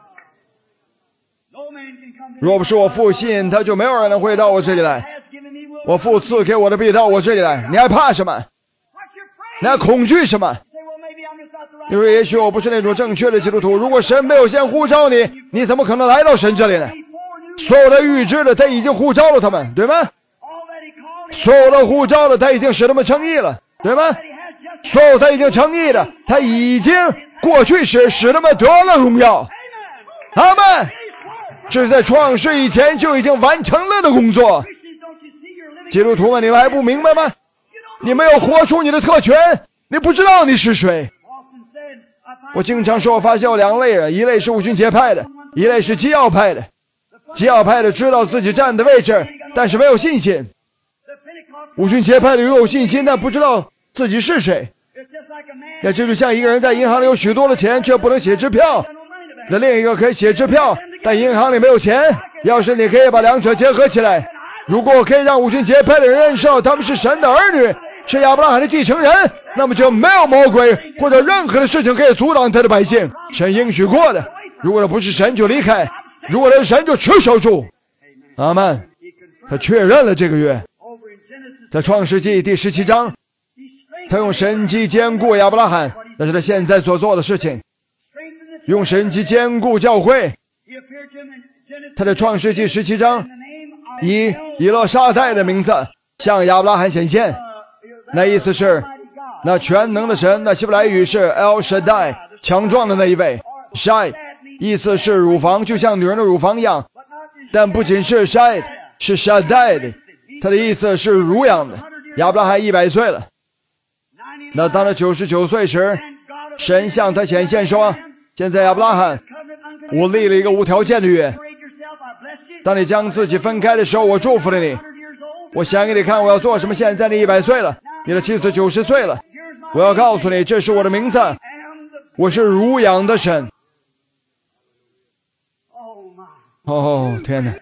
若不是我父吸引他，就没有人能会到我这里来。我父赐给我的必到我这里来，你还怕什么？你还恐惧什么？因为也许我不是那种正确的基督徒，如果神没有先呼召你，你怎么可能来到神这里呢？所有的预知的他已经呼召了他们，对吗？所有的呼召的他已经使他们称义了，对吗？所有他已经称义的他已经过去时使他们得了荣耀。阿们。这是在创世以前就已经完成了的工作。基督徒们，你们还不明白吗？你没有活出你的特权，你不知道你是谁。我经常说，我发现有两类人，一类是五旬节派的，一类是基要派的。基要派的知道自己站的位置，但是没有信心。五旬节派的拥有信心，但不知道自己是谁。那这就像一个人在银行里有许多的钱，却不能写支票。那另一个可以写支票，但银行里没有钱。要是你可以把两者结合起来，如果可以让五旬节派的人认识到他们是神的儿女，是亚伯拉罕的继承人，那么就没有魔鬼或者任何的事情可以阻挡他的百姓。神应许过的，如果他不是神就离开，如果他是神就持守住。阿们。他确认了这个约，在创世纪第十七章，他用神迹坚固亚伯拉罕，那是他现在所做的事情，用神迹坚固教会。他在创世纪十七章以以勒沙代的名字向亚伯拉罕显现，那意思是那全能的神，那希伯来语是 El Shaddai， 强壮的那一位。 Shai 意思是乳房，就像女人的乳房一样，但不仅是 Shai， 是 Shaddai 的，他的意思是乳养的。亚伯拉罕一百岁了，那当他九十九岁时，神向他显现说，现在亚伯拉罕，我立了一个无条件的约，当你将自己分开的时候，我祝福了你，我想给你看我要做什么。现在你一百岁了，你的妻子九十岁了，我要告诉你，这是我的名字，我是乳养的神。哦天哪，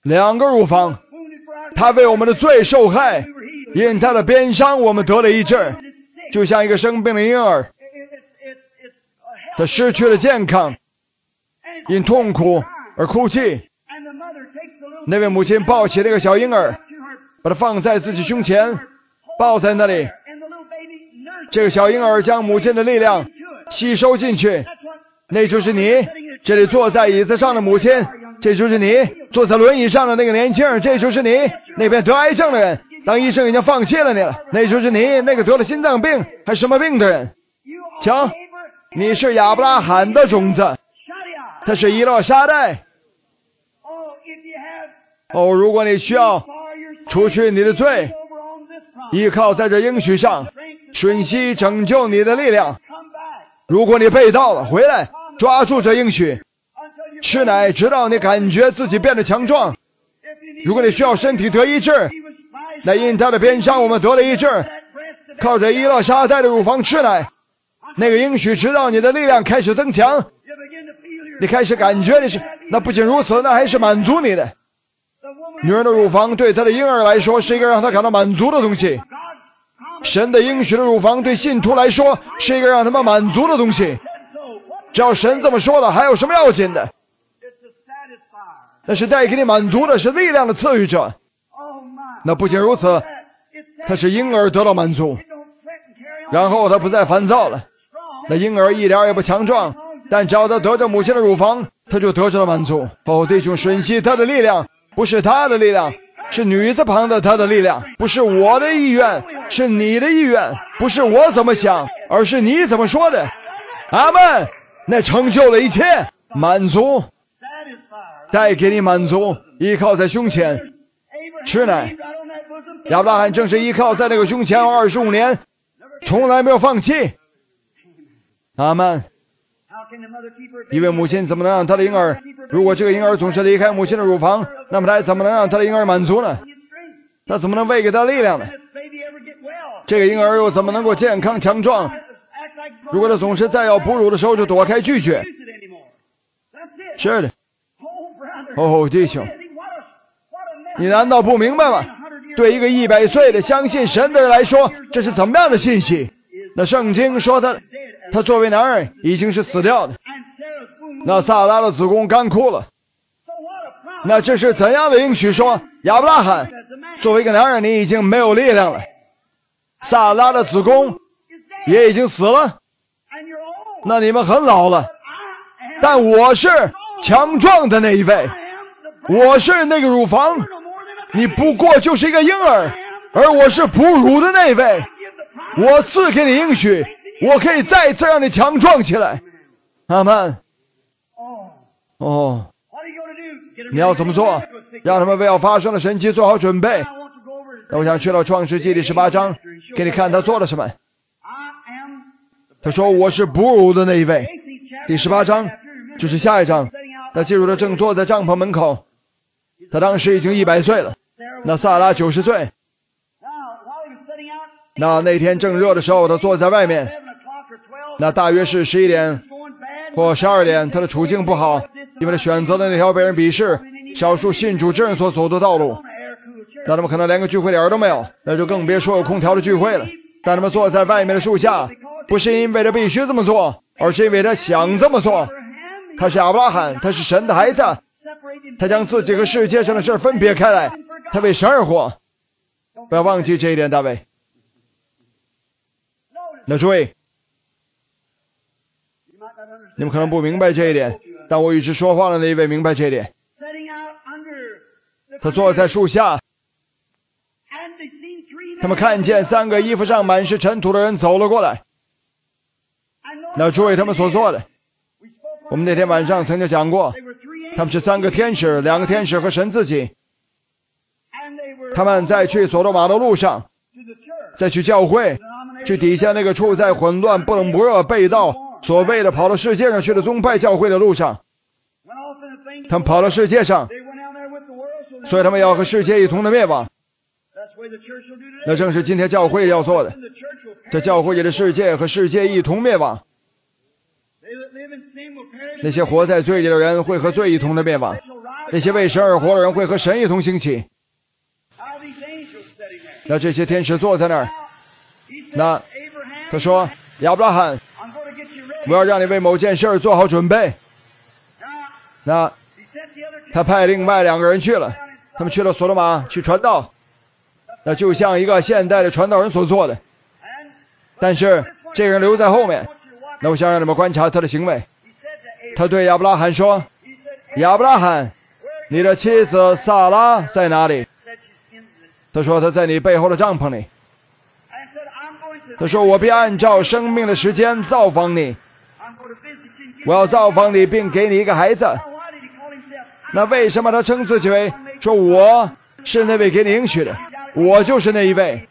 两个乳房，他为我们的罪受害，因他的鞭伤我们得了医治，就像一个生病的婴儿，他失去了健康，因痛苦而哭泣。那位母亲抱起那个小婴儿，把他放在自己胸前，抱在那里。这个小婴儿将母亲的力量吸收进去，那就是你。这里坐在椅子上的母亲，这就是你。坐在轮椅上的那个年轻人，这就是你。那边得癌症的人，当医生已经放弃了你了，那就是你。那个得了心脏病还什么病的人，瞧，你是亚伯拉罕的种子，他是以诺沙代。哦，如果你需要除去你的罪，依靠在这应许上，吮吸拯救你的力量。如果你背道了，回来抓住这应许，吃奶直到你感觉自己变得强壮。如果你需要身体得医治，那因他的鞭伤我们得了医治，靠着伊洛沙带的乳房吃奶，那个应许直到你的力量开始增强，你开始感觉你是，那不仅如此，那还是满足你的。女人的乳房对她的婴儿来说是一个让她感到满足的东西，神的应许的乳房对信徒来说是一个让他们满足的东西。只要神这么说了，还有什么要紧的？那是带给你满足的，是力量的赐予者。那不仅如此，他是婴儿得到满足，然后他不再烦躁了。那婴儿一点也不强壮，但只要他得着母亲的乳房，他就得着了满足。哦，弟兄，吮吸他的力量不是他的力量，是女字旁的他的力量，不是我的意愿，是你的意愿，不是我怎么想，而是你怎么说的。阿们。那成就了一切，满足，带给你满足，依靠在胸前吃奶。亚伯拉罕正是依靠在那个胸前二十五年，从来没有放弃。阿们。一位母亲怎么能让她的婴儿，如果这个婴儿总是离开母亲的乳房，那么她怎么能让她的婴儿满足呢？她怎么能喂给他力量呢？这个婴儿又怎么能够健康强壮？如果他总是在要哺乳的时候就躲开拒绝。是的。哦，弟兄，你难道不明白吗？对一个一百岁的相信神的人来说，这是怎么样的信息？那圣经说他他作为男人已经是死掉的，那撒拉的子宫干枯了。那这是怎样的应许说？亚伯拉罕作为一个男人，你已经没有力量了，撒拉的子宫也已经死了，那你们很老了，但我是强壮的那一位，我是那个乳房，你不过就是一个婴儿，而我是哺乳的那一位，我赐给你应许，我可以再次让你强壮起来。阿们。哦，你要怎么做？让他们为要发生的神迹做好准备。那我想去到创世纪第十八章，给你看他做了什么。他说我是哺乳的那一位。第十八章就是下一章。他进入了正坐在帐篷门口，他当时已经一百岁了，那萨拉九十岁。那那天正热的时候，他坐在外面，那大约是十一点或十二点，他的处境不好，因为他选择了那条被人鄙视、少数信主之人所走的道路。那他们可能连个聚会点都没有，那就更别说有空调的聚会了。但他们坐在外面的树下，不是因为他必须这么做，而是因为他想这么做。他是亚伯拉罕，他是神的孩子，他将自己和世界上的事分别开来，他为神而活。不要忘记这一点，大卫。那诸位，你们可能不明白这一点，但我与之说话的那一位明白这一点。他坐在树下，他们看见三个衣服上满是尘土的人走了过来。那诸位，他们所做的，我们那天晚上曾经讲过，他们是三个天使，两个天使和神自己。他们在去所罗马的路上，再去教会，去底下那个处在混乱、不冷不热、背道所谓的跑到世界上去的宗派教会的路上。他们跑到世界上，所以他们要和世界一同的灭亡。那正是今天教会要做的，这教会里的世界和世界一同灭亡。那些活在罪里的人会和罪一同的灭亡。 那些为神而活的人会和神一同兴起。那这些天使坐在那儿，那他说亚伯拉罕，我要让你为某件事做好准备。那他派另外两个人去了，他们去了索多玛去传道，那就像一个现代的传道人所做的。但是这个人留在后面，那我想让你们观察他的行为。他对亚伯拉罕说，亚伯拉罕，你的妻子撒拉在哪里？他说他在你背后的帐篷里。他说我必按照生命的时间造访你，我要造访你并给你一个孩子。那为什么他称自己为说我是那位给你应许的，我就是那一位？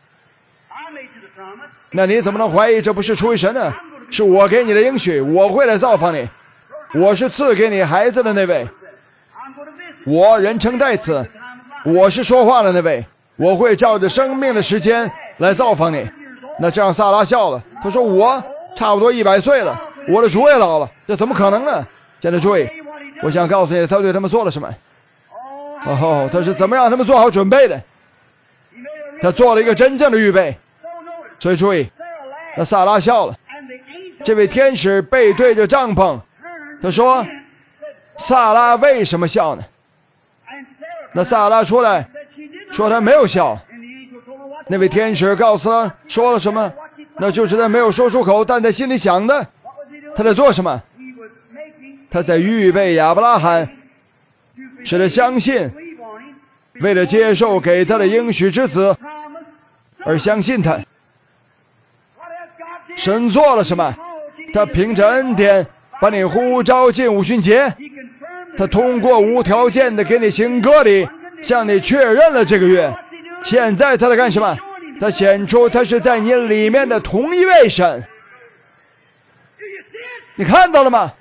那你怎么能怀疑这不是出于神呢？是我给你的应许，我会来造访你，我是赐给你孩子的那位，我人称代词，我是说话的那位，我会照着生命的时间来造访你。那这样撒拉笑了，他说我差不多一百岁了，我的主也老了，这怎么可能呢？现在注意，我想告诉你他对他们做了什么。哦，他是怎么让他们做好准备的？他做了一个真正的预备。所以注意，那撒拉笑了，这位天使背对着帐篷，他说撒拉为什么笑呢？那撒拉出来说他没有笑。那位天使告诉他说了什么？那就是他没有说出口，但在心里想的。他在做什么？他在预备亚伯拉罕，使他相信，为了接受给他的应许之子而相信他。神做了什么？他凭着恩典把你呼召进五旬节，他通过无条件的给你行割礼，向你确认了这个月。现在他在干什么？他显出他是在你里面的同一位神。你看到了吗？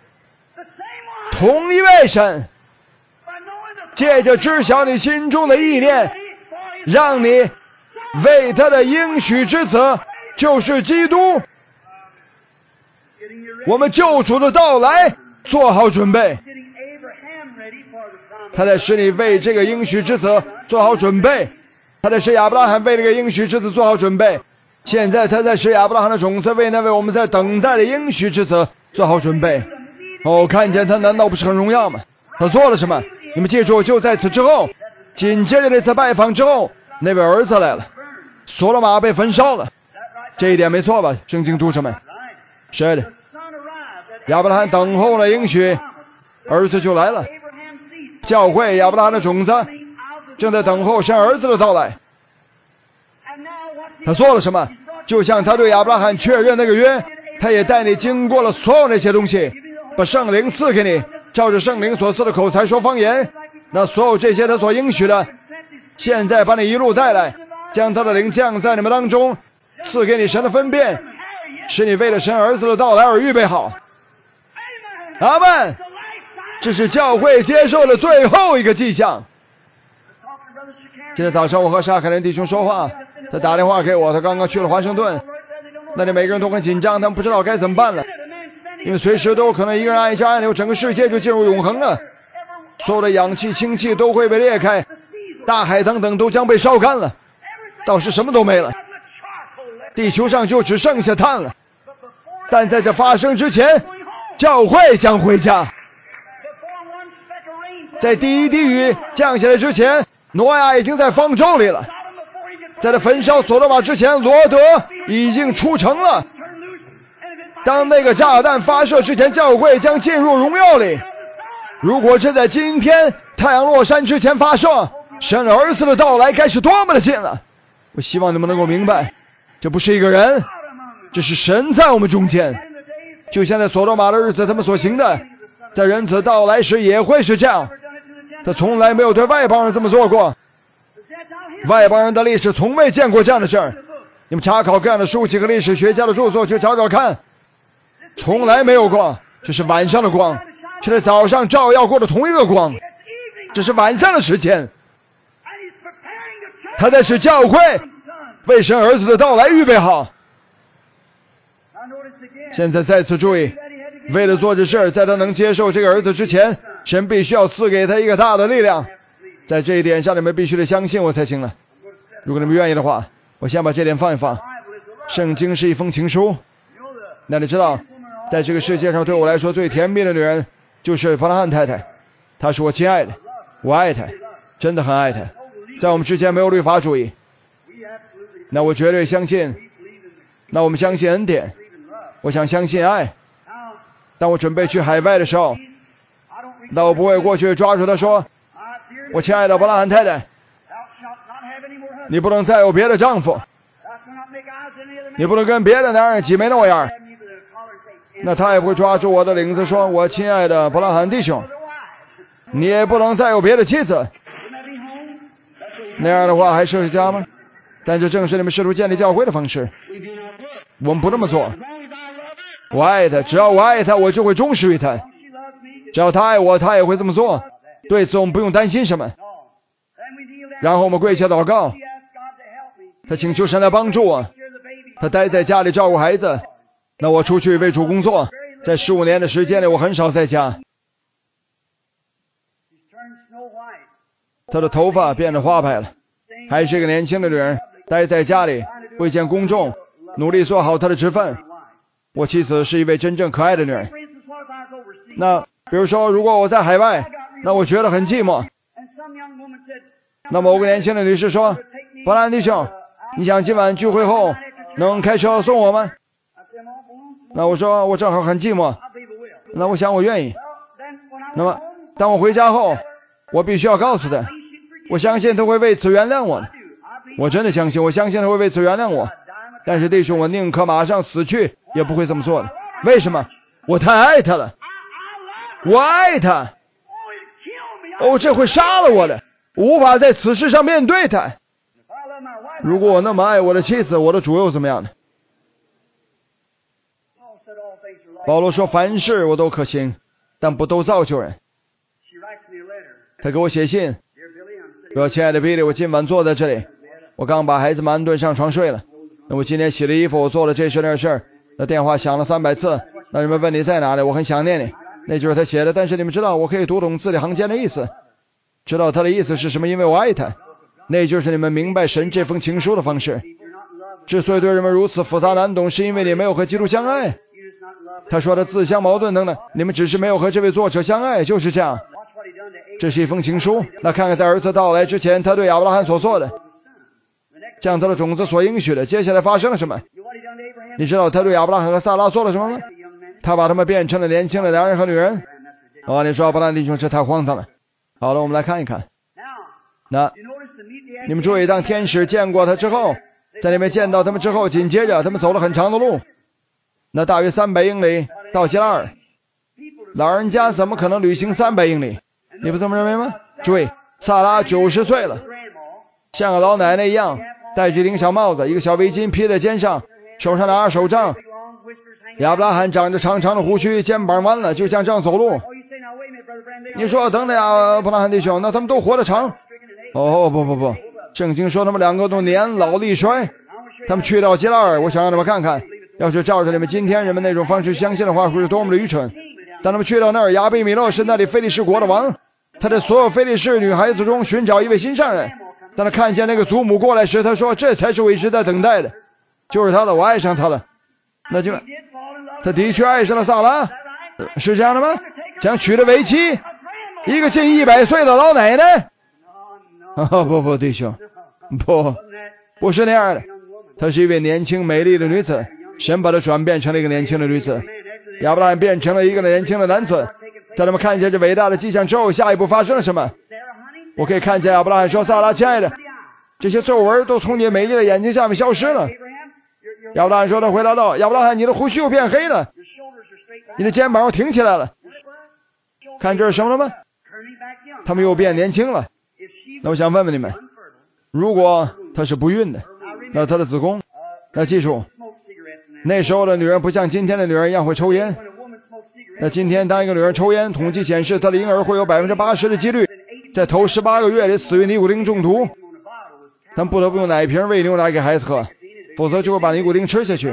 同一位神，借着知晓你心中的意念，让你为他的应许之子，就是基督，我们救主的到来做好准备。他在使你为这个应许之子做好准备，他在使亚伯拉罕为这个应许之子做好准备。现在他在使亚伯拉罕的种子为那位我们在等待的应许之子做好准备。哦，看见他难道不是很荣耀吗？他做了什么？你们记住，就在此之后，紧接着那次拜访之后，那位儿子来了，所罗玛被焚烧了。这一点没错吧，圣经读者们？是的，亚伯拉罕等候了应许，儿子就来了。教会亚伯拉罕的种子正在等候神儿子的到来。他做了什么？就像他对亚伯拉罕确认那个约，他也带你经过了所有那些东西，把圣灵赐给你，照着圣灵所赐的口才说方言。那所有这些他所应许的，现在把你一路带来，将他的灵降在你们当中，赐给你神的分辨，使你为了神儿子的到来而预备好。阿们。这是教会接受的最后一个迹象。今天早上我和沙凯伦弟兄说话，他打电话给我，他刚刚去了华盛顿。那里每个人都很紧张，他们不知道该怎么办了，因为随时都有可能一个人按一下按钮，整个世界就进入永恒了，所有的氧气氢气都会被裂开，大海等等都将被烧干了，到时什么都没了，地球上就只剩下碳了。但在这发生之前，教会将回家。在第一滴雨降下来之前，挪亚已经在方舟里了。在他焚烧所罗玛之前，罗德已经出城了。当那个炸弹发射之前，教会将进入荣耀里。如果这在今天太阳落山之前发射，神儿子的到来该是多么的近了。我希望你们能够明白，这不是一个人，这是神在我们中间。就像在所罗玛的日子他们所行的，在人子到来时也会是这样。他从来没有对外邦人这么做过，外邦人的历史从未见过这样的事儿。你们查考各样的书籍和历史学家的著作去找找看，从来没有过。这是晚上的光，却在早上照耀过的同一个光，这是晚上的时间。他在使教会为神儿子的到来预备好。现在再次注意，为了做这事儿，在他能接受这个儿子之前， 神必须要赐给他一个大的力量，在这一点上你们必须得相信我才行了。如果你们愿意的话，我先把这点放一放。圣经是一封情书，那你知道在这个世界上对我来说最甜蜜的女人就是弗拉汉太太，她是我亲爱的，我爱她，真的很爱她。在我们之间没有律法主义，那我绝对相信，那我们相信恩典，我想相信爱。当我准备去海外的时候，那我不会过去抓住她说，我亲爱的弗拉汉太太，你不能再有别的丈夫，你不能跟别的男人挤眉弄眼。那他也会抓住我的领子说，我亲爱的伯拉罕弟兄，你也不能再有别的妻子。那样的话还是家吗？但这正是你们试图建立教会的方式。我们不这么做。我爱他，只要我爱他，我就会忠实于他。只要他爱我，他也会这么做。对此我们不用担心什么。然后我们跪下祷告，他请求神来帮助我。他待在家里照顾孩子，那我出去为主工作。在十五年的时间里，我很少在家。他的头发变得花白了，还是一个年轻的女人，待在家里会见公众，努力做好她的职分。我妻子是一位真正可爱的女人。那比如说，如果我在海外，那我觉得很寂寞。那某个年轻的女士说，伯兰弟兄，你想今晚聚会后能开车送我吗？那我说我正好很寂寞，那我想我愿意。那么当我回家后，我必须要告诉他，我相信他会为此原谅我的。我真的相信，我相信他会为此原谅我。但是弟兄，我宁可马上死去也不会这么做的。为什么？我太爱他了，我爱他。哦，这会杀了我的，无法在此事上面对他。如果我那么爱我的妻子，我的主又怎么样呢？保罗说，凡事我都可行，但不都造就人。他给我写信，说，亲爱的比利，我今晚坐在这里，我刚把孩子们安顿上床睡了。那我今天洗了衣服，我做了这事那事，那电话响了三百次，那人们问你在哪里，我很想念你。那就是他写的，但是你们知道，我可以读懂字里行间的意思，知道他的意思是什么，因为我爱他。那就是你们明白神这封情书的方式。之所以对人们如此复杂难懂，是因为你没有和基督相爱。他说的自相矛盾等等，你们只是没有和这位作者相爱，就是这样。这是一封情书。那看看在儿子到来之前，他对亚伯拉罕所做的，将他的种子所应许的。接下来发生了什么？你知道他对亚伯拉罕和撒拉做了什么吗？他把他们变成了年轻的男人和女人。哦，你说亚伯拉罕弟兄，这太荒唐了。好了，我们来看一看。那你们注意，当天使见过他之后，在那边见到他们之后，紧接着他们走了很长的路，那大约三百英里到基拉尔。老人家怎么可能旅行三百英里？你不这么认为吗？注意，萨拉九十岁了，像个老奶奶一样，戴着一顶小帽子，一个小围巾披在肩上，手上拿着手杖。亚伯拉罕长着长长的胡须，肩膀弯了，就像这样走路。你说等等呀，伯拉罕弟兄，那他们都活得长？哦，不不不，圣经说他们两个都年老力衰。他们去到基拉尔，我想让他们看看，要是照着你们今天人们那种方式相信的话，会是多么的愚蠢。当他们去到那儿，亚比米勒是那里非利士国的王，他在所有非利士女孩子中寻找一位心上人。当他看见那个祖母过来时，他说，这才是我一直在等待的，就是他了，我爱上他了。那就他的确爱上了萨拉，是这样的吗？想娶了为妻，一个近一百岁的老奶奶。哦，不不，弟兄，不，不是那样的。她是一位年轻美丽的女子，神把她转变成了一个年轻的女子。亚伯拉罕变成了一个年轻的男子。在他们看见这伟大的迹象之后，下一步发生了什么？我可以看见亚伯拉罕说，萨拉亲爱的，这些皱纹都从你美丽的眼睛下面消失了。亚伯拉罕说，他回答道，亚伯拉罕，你的胡须又变黑了，你的肩膀又挺起来了，看这是什么了吗？他们又变年轻了。那我想问问你们，如果她是不孕的，那她的子宫，那记住，那时候的女人不像今天的女人一样会抽烟。那今天当一个女人抽烟，统计显示她的婴儿会有百分之八十的几率在头十八个月里死于尼古丁中毒。他们不得不用奶瓶喂牛奶给孩子喝，否则就会把尼古丁吃下去。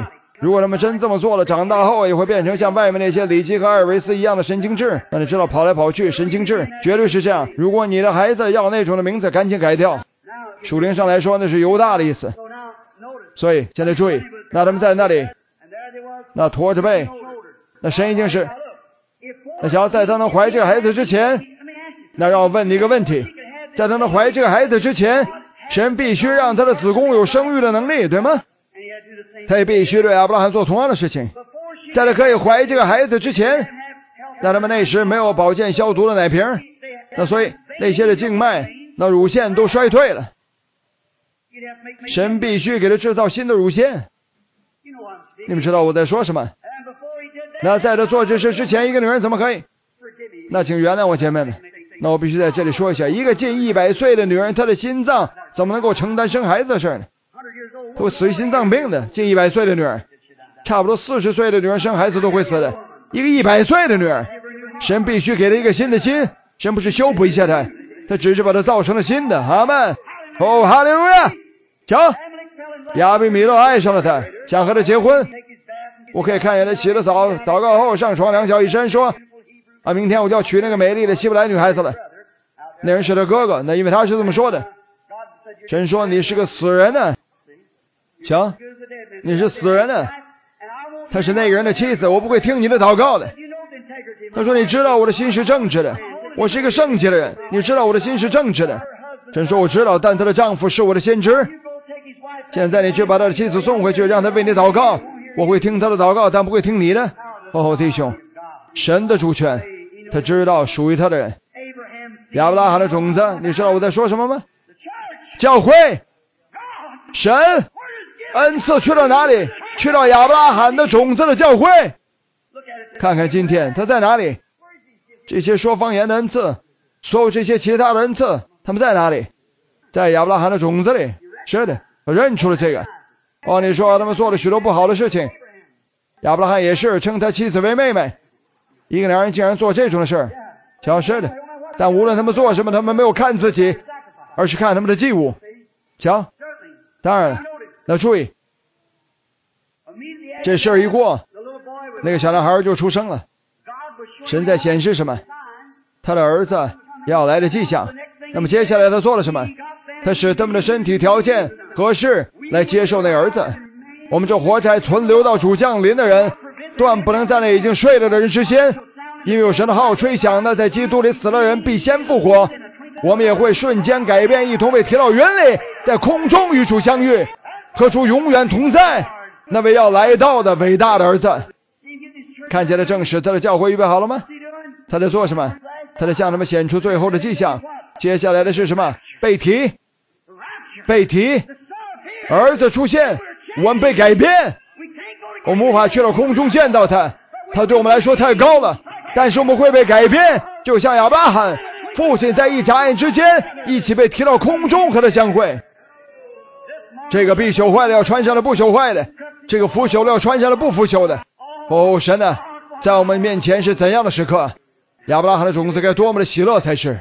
如果他们真这么做了，长大后也会变成像外面那些里基和艾尔维斯一样的神经质。那你知道跑来跑去神经质绝对是这样。如果你的孩子要那种的名字，赶紧改掉。属灵上来说那是犹大的意思。所以现在注意，那他们在那里那驼着背，那神已经是那想要在他能怀这个孩子之前，那让我问你一个问题，在他能怀这个孩子之前，神必须让他的子宫有生育的能力，对吗？他也必须对亚伯拉罕做同样的事情。在他可以怀这个孩子之前，那他们那时没有保健消毒的奶瓶，那所以那些的静脉那乳腺都衰退了，神必须给他制造新的乳腺。你们知道我在说什么？那在他做这事之前，一个女人怎么可以？那请原谅我前面的，那我必须在这里说一下，一个近一百岁的女人，她的心脏怎么能够承担生孩子的事呢？会死于心脏病的。近一百岁的女人，差不多四十岁的女人生孩子都会死的。一个一百岁的女人，神必须给她一个新的心。神不是修补一下她，他只是把她造成了新的。阿们。哦，哈利路亚。瞧，亚比米勒爱上了她，想和她结婚。我可以看见他洗了澡，祷告后上床，两脚一伸，说啊，明天我就要娶那个美丽的希伯来女孩子了。那人是他哥哥，那因为他是这么说的。神说你是个死人呢，瞧，你是死人呢。他是那个人的妻子，我不会听你的祷告的。他说你知道我的心是正直的，我是一个圣洁的人，你知道我的心是正直的。神说我知道，但她的丈夫是我的先知。现在你去把他的妻子送回去，让他为你祷告，我会听他的祷告，但不会听你的。哦，弟兄，神的主权，他知道属于他的人。亚伯拉罕的种子，你知道我在说什么吗？教会，神恩赐去到哪里？去到亚伯拉罕的种子的教会。看看今天他在哪里？这些说方言的恩赐，所有这些其他的恩赐，他们在哪里？在亚伯拉罕的种子里。是的，我认出了这个。哦，你说他们做了许多不好的事情，亚伯拉罕也是称他妻子为妹妹。一个男人竟然做这种的事，瞧，是的。但无论他们做什么，他们没有看自己，而是看他们的祭物。瞧，当然了，那注意，这事儿一过，那个小男孩就出生了。神在显示什么？他的儿子要来的迹象。那么接下来他做了什么？他使他们的身体条件合适来接受那儿子。我们这活着还存留到主降临的人，断不能在那已经睡了的人之先，因为有神的号吹响，那在基督里死了人必先复活。我们也会瞬间改变，一同被提到云里，在空中与主相遇，和主永远同在。那位要来到的伟大的儿子，看起来正是他的教会预备好了吗？他在做什么？他在向他们显出最后的迹象。接下来的是什么？被提，被提，儿子出现，我们被改变。我们无法去到空中见到他，他对我们来说太高了，但是我们会被改变，就像亚伯拉罕父亲在一眨眼之间一起被提到空中和他相会。这个必朽坏的要穿上了不朽坏的，这个腐朽的要穿上了不腐朽的。哦，神啊，在我们面前是怎样的时刻？亚伯拉罕的种子该多么的喜乐才是。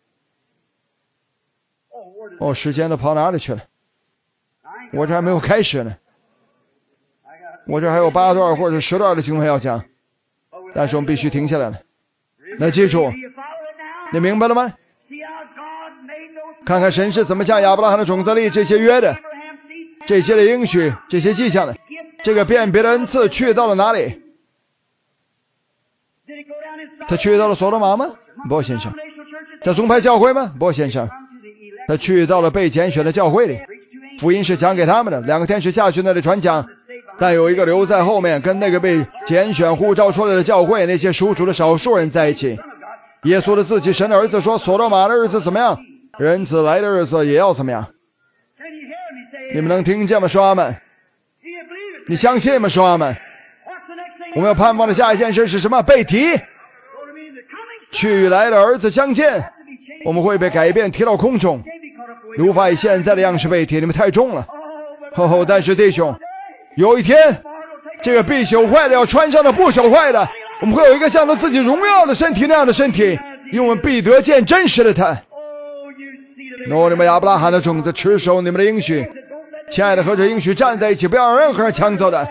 哦，时间都跑哪里去了？我这还没有开始呢，我这还有八段或者十段的经文要讲，但是我们必须停下来了。那记住，你明白了吗？看看神是怎么向亚伯拉罕的种子立这些约的，这些的应许，这些迹象的。这个辨别的恩赐去到了哪里？他去到了所罗马吗？不，先生。在宗派教会吗？不，先生。他去到了被拣选的教会里，福音是讲给他们的。两个天使下去那里传讲，但有一个留在后面，跟那个被拣选呼召出来的教会那些属主的少数人在一起。耶稣的自己神的儿子说，所罗马的日子怎么样，人子来的日子也要怎么样。你们能听见吗？说阿们。你相信吗？说阿们。我们要盼望的下一件事是什么？被提，去来的儿子相见，我们会被改变，提到空中，无法以现在的样式被提，你们太重了。哦，但是弟兄，有一天这个必朽坏的要穿上了不朽坏的，我们会有一个像他自己荣耀的身体那样的身体，因为我们必得见真实的他。哦，你们亚伯拉罕的种子，持守你们的应许，亲爱的，和这应许站在一起，不要让任何人抢走的。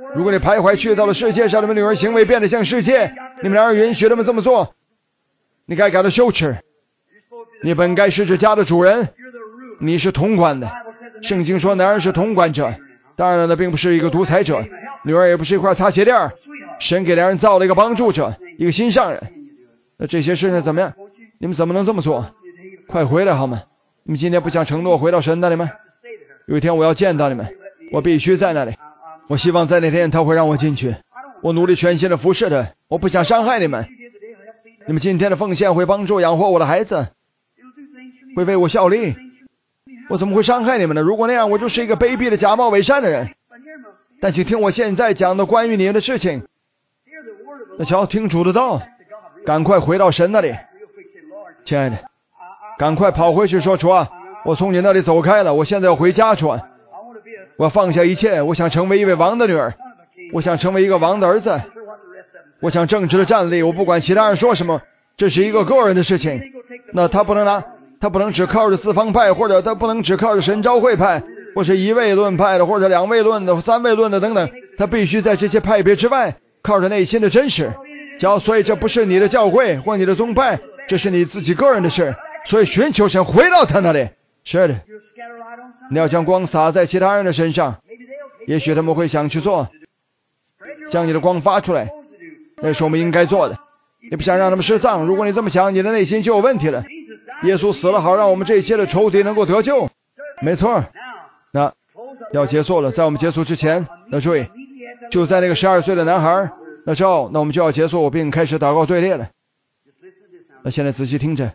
如果你徘徊去到了世界上，你们女儿行为变得像世界，你们两人允许他们这么做，你该感到羞耻。你本该是这家的主人，你是统管的。圣经说男人是统管者，当然了，那并不是一个独裁者，女儿也不是一块擦鞋垫。神给两人造了一个帮助者，一个心上人。那这些事情怎么样？你们怎么能这么做？快回来好吗？你们今天不想承诺回到神那里吗？有一天我要见到你们，我必须在那里。我希望在那天他会让我进去。我努力全心的服侍他，我不想伤害你们。你们今天的奉献会帮助养活我的孩子，会为我效力。我怎么会伤害你们呢？如果那样，我就是一个卑鄙的假冒伪善的人。但请听我现在讲的关于你们的事情。那瞧，听主的道，赶快回到神那里。亲爱的，赶快跑回去说，主啊，我从你那里走开了，我现在要回家，主啊，我要放下一切，我想成为一位王的女儿，我想成为一个王的儿子，我想正直的站立，我不管其他人说什么，这是一个个人的事情。那他不能拿，他不能只靠着四方派，或者他不能只靠着神召会派，或是一位论派的，或者两位论的，三位论的等等，他必须在这些派别之外靠着内心的真实。所以这不是你的教会或你的宗派，这是你自己个人的事。所以寻求神，回到他那里。是的，你要将光洒在其他人的身上，也许他们会想去做，将你的光发出来，那是我们应该做的。你不想让他们失丧，如果你这么想，你的内心就有问题了。耶稣死了，好让我们这一切的仇敌能够得救。没错。那要结束了，在我们结束之前，那注意，就在那个十二岁的男孩那之后，那我们就要结束并开始祷告队列了。那现在仔细听着，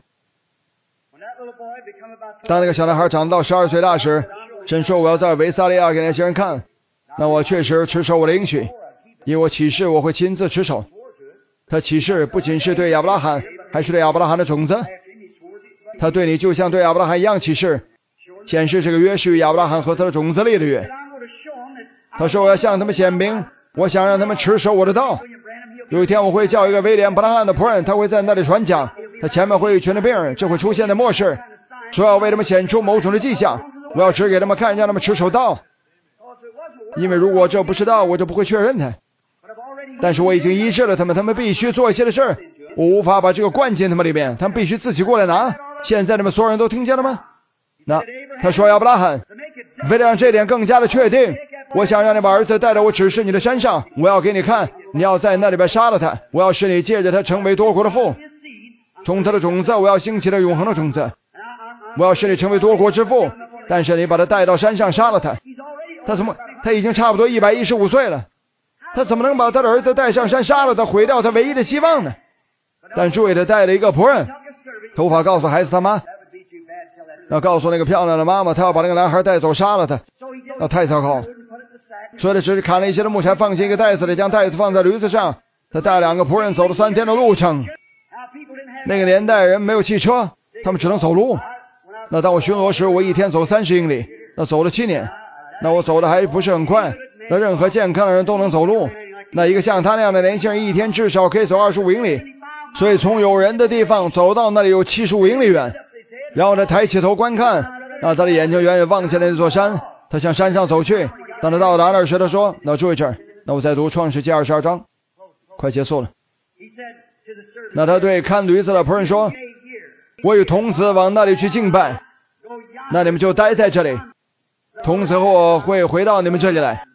当那个小男孩长到十二岁大时，神说我要在维撒利亚给那些人看，那我确实持守我的应许，因为我起誓我会亲自持守。他起誓不仅是对亚伯拉罕，还是对亚伯拉罕的种子。他对你就像对亚伯拉罕一样起誓，显示这个约是与亚伯拉罕和他的种子立的约。他说我要向他们显明，我想让他们持守我的道。有一天我会叫一个威廉·布拉汉的仆人，他会在那里传讲，他前面会有一群的病人，这会出现在末世，说要为他们显出某种的迹象，我要指给他们看，让他们持守道。因为如果这不是道，我就不会确认他。但是我已经医治了他们，他们必须做一些的事，我无法把这个灌进他们里面，他们必须自己过来拿。现在你们所有人都听见了吗？那他说亚伯拉罕，为了让这点更加的确定，我想让你把儿子带到我指示你的山上，我要给你看，你要在那里边杀了他，我要使你借着他成为多国的父，从他的种子我要兴起了永恒的种子，我要使你成为多国之父，但是你把他带到山上杀了他。他怎么他已经差不多一百一十五岁了，他怎么能把他的儿子带上山杀了他，毁掉他唯一的希望呢？但注意，他带了一个仆人，头发告诉孩子他妈，要告诉那个漂亮的妈妈，他要把那个男孩带走杀了他，那太糟糕了。所以他只是砍了一些的木柴，放进一个袋子里，将袋子放在驴子上。他带两个仆人走了三天的路程。那个年代人没有汽车，他们只能走路。那当我巡逻时，我一天走三十英里，那走了七年。那我走的还不是很快，那任何健康的人都能走路。那一个像他那样的年轻人，一天至少可以走二十五英里。所以从有人的地方走到那里有七十五英里远。然后他抬起头观看，那他的眼睛远远望见了那座山，他向山上走去。当他到达那儿时，他说，那注意这儿，那我再读创世纪二十二章，快结束了。那他对看驴子的仆人说，我与童子往那里去敬拜，那你们就待在这里，童子和我会回到你们这里来。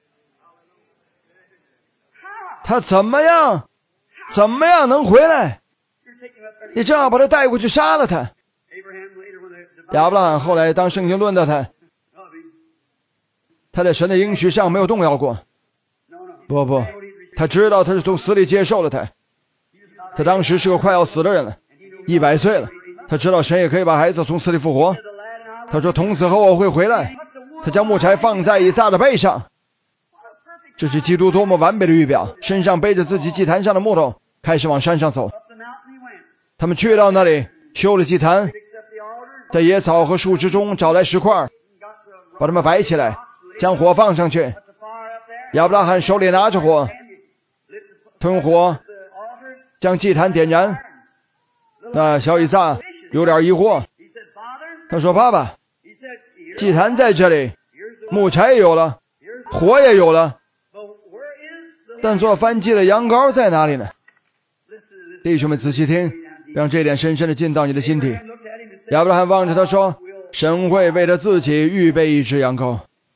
他怎么样怎么样能回来？你正好把他带过去杀了他。亚伯拉罕后来当圣经论到他，他在神的应许上没有动摇过。不不，他知道他是从死里接受了他。他当时是个快要死的人了，一百岁了。他知道神也可以把孩子从死里复活。他说童子和我会回来。他将木柴放在以撒的背上。这是基督多么完美的预表，身上背着自己祭坛上的木头，开始往山上走。他们去到那里修了祭坛，在野草和树枝中找来石块，把它们摆起来，将火放上去。亚伯拉罕手里拿着火，吞火，将祭坛点燃。那小以撒有点疑惑，他说，爸爸，祭坛在这里，木柴也有了，火也有了， 但做燔祭的羊羔在哪里呢？弟兄们仔细听，让这一点深深的进到你的心底。亚伯拉罕望着他说，神会为他自己预备一只羊羔。